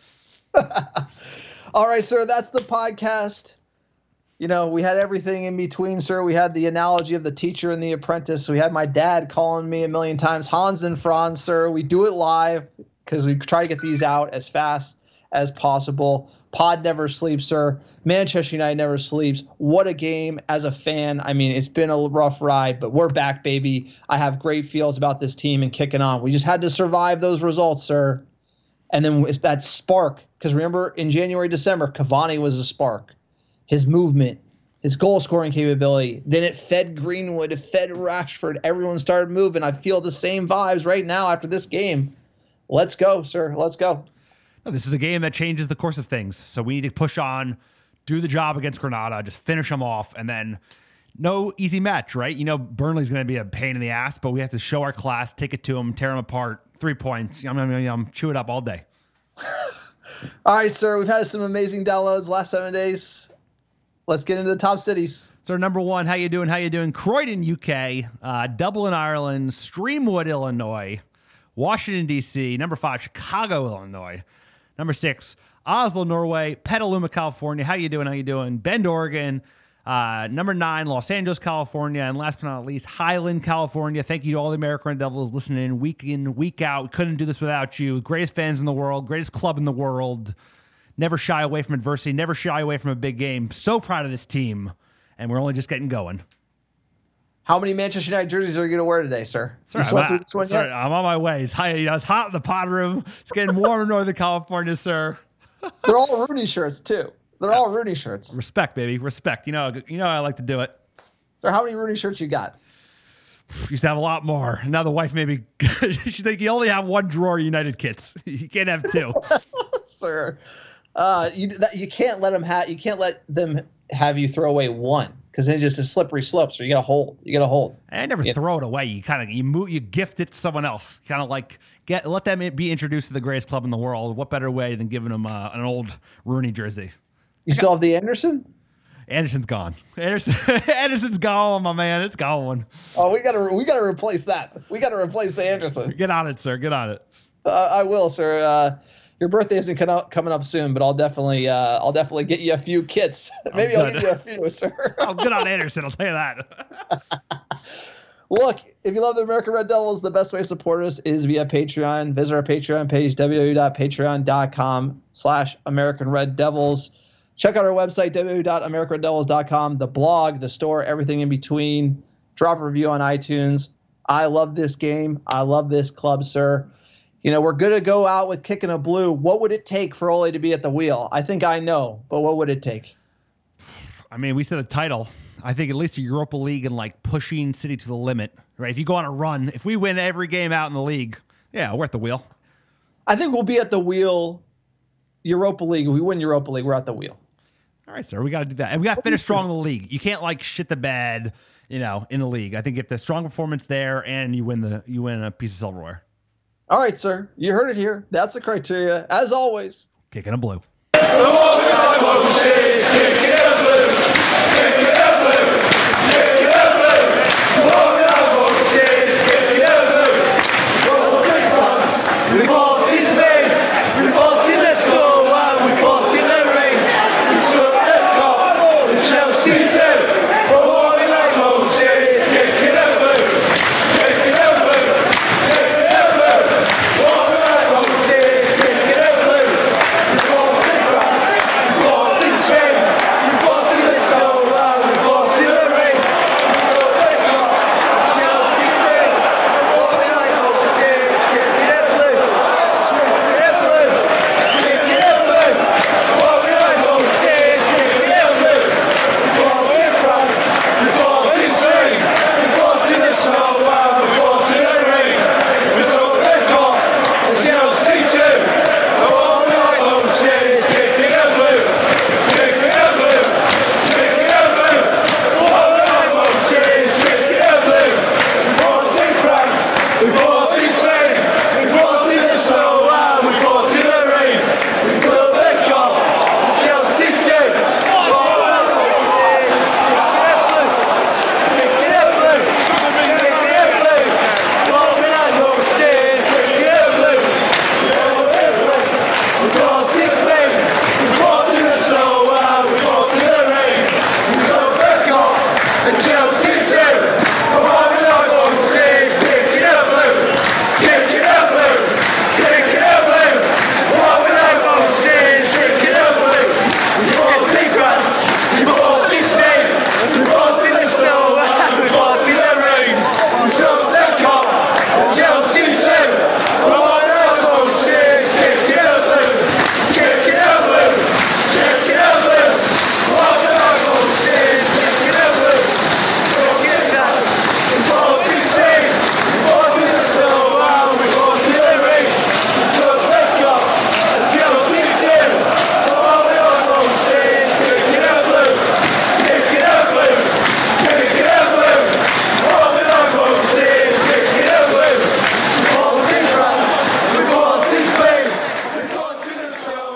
All right, sir, that's the podcast. You know, we had everything in between, sir. We had the analogy of the teacher and the apprentice. We had my dad calling me a million times, Hans and Franz, sir. We do it live because we try to get these out as fast as possible. Pod never sleeps, sir. Manchester United never sleeps. What a game as a fan. I mean, it's been a rough ride, but we're back, baby. I have great feels about this team and kicking on. We just had to survive those results, sir. And then that spark, because remember in January, December, Cavani was a spark. His movement, his goal-scoring capability. Then it fed Greenwood, it fed Rashford. Everyone started moving. I feel the same vibes right now after this game. Let's go, sir. Let's go. No, this is a game that changes the course of things. So we need to push on, do the job against Granada, just finish them off, and then no easy match, right? You know, Burnley's going to be a pain in the ass, but we have to show our class, take it to them, tear them apart. Three points. Yum, yum, yum, yum. Chew it up all day. All right, sir. We've had some amazing downloads last seven days. Let's get into the top cities. So number one, how you doing? How you doing? Croydon, U K, uh, Dublin, Ireland, Streamwood, Illinois, Washington, D C. Number five, Chicago, Illinois. Number six, Oslo, Norway, Petaluma, California. How you doing? How you doing? Bend, Oregon. Uh, number nine, Los Angeles, California. And last but not least, Highland, California. Thank you to all the American Red Devils listening week in, week out. We couldn't do this without you. Greatest fans in the world, greatest club in the world. Never shy away from adversity. Never shy away from a big game. So proud of this team. And we're only just getting going. How many Manchester United jerseys are you going to wear today, sir? Sorry, you sweat I'm, through this one sorry, yet? I'm on my way. It's, high, you know, it's hot in the pod room. It's getting warm in Northern California, sir. They're all Rooney shirts, too. They're yeah. all Rooney shirts. Respect, baby. Respect. You know, you know I like to do it. Sir, how many Rooney shirts you got? Used to have a lot more. Now the wife maybe she think you only have one drawer of United kits. You can't have two. Sir. Uh, you that, you can't let them have you can't let them have you throw away one because then it's just a slippery slope. So you got to hold. You got to hold. I never you throw know. it away. You kind of you move you gift it to someone else. Kind of like get let them be introduced to the greatest club in the world. What better way than giving them uh, an old Rooney jersey? You still have the Anderson? Anderson's gone. Anderson, Anderson's gone, my man. It's gone. Oh, we gotta we gotta replace that. We gotta replace the Anderson. Get on it, sir. Get on it. Uh, I will, sir. Uh, Your birthday isn't coming up soon, but I'll definitely, uh, I'll definitely get you a few kits. Maybe I'll get you a few, sir. Oh, good on Anderson. I'll tell you that. Look, if you love the American Red Devils, the best way to support us is via Patreon. Visit our Patreon page, www.patreon.com slash American Red Devils. Check out our website, www dot american red devils dot com, the blog, the store, everything in between. Drop a review on iTunes. I love this game. I love this club, sir. You know, we're going to go out with kicking a blue. What would it take for Ole to be at the wheel? I think I know, but what would it take? I mean, we said the title. I think at least a Europa League and like pushing City to the limit, right? If you go on a run, if we win every game out in the league, yeah, we're at the wheel. I think we'll be at the wheel. Europa League. If we win Europa League, we're at the wheel. All right, sir. We got to do that. And we got to finish strong in the league. You can't like shit the bed, you know, in the league. I think if the strong performance there and you win the you win a piece of silverware. All right, sir. You heard it here. That's the criteria. As always, kicking a blue. The one with the closest, kicking a blue, kicking a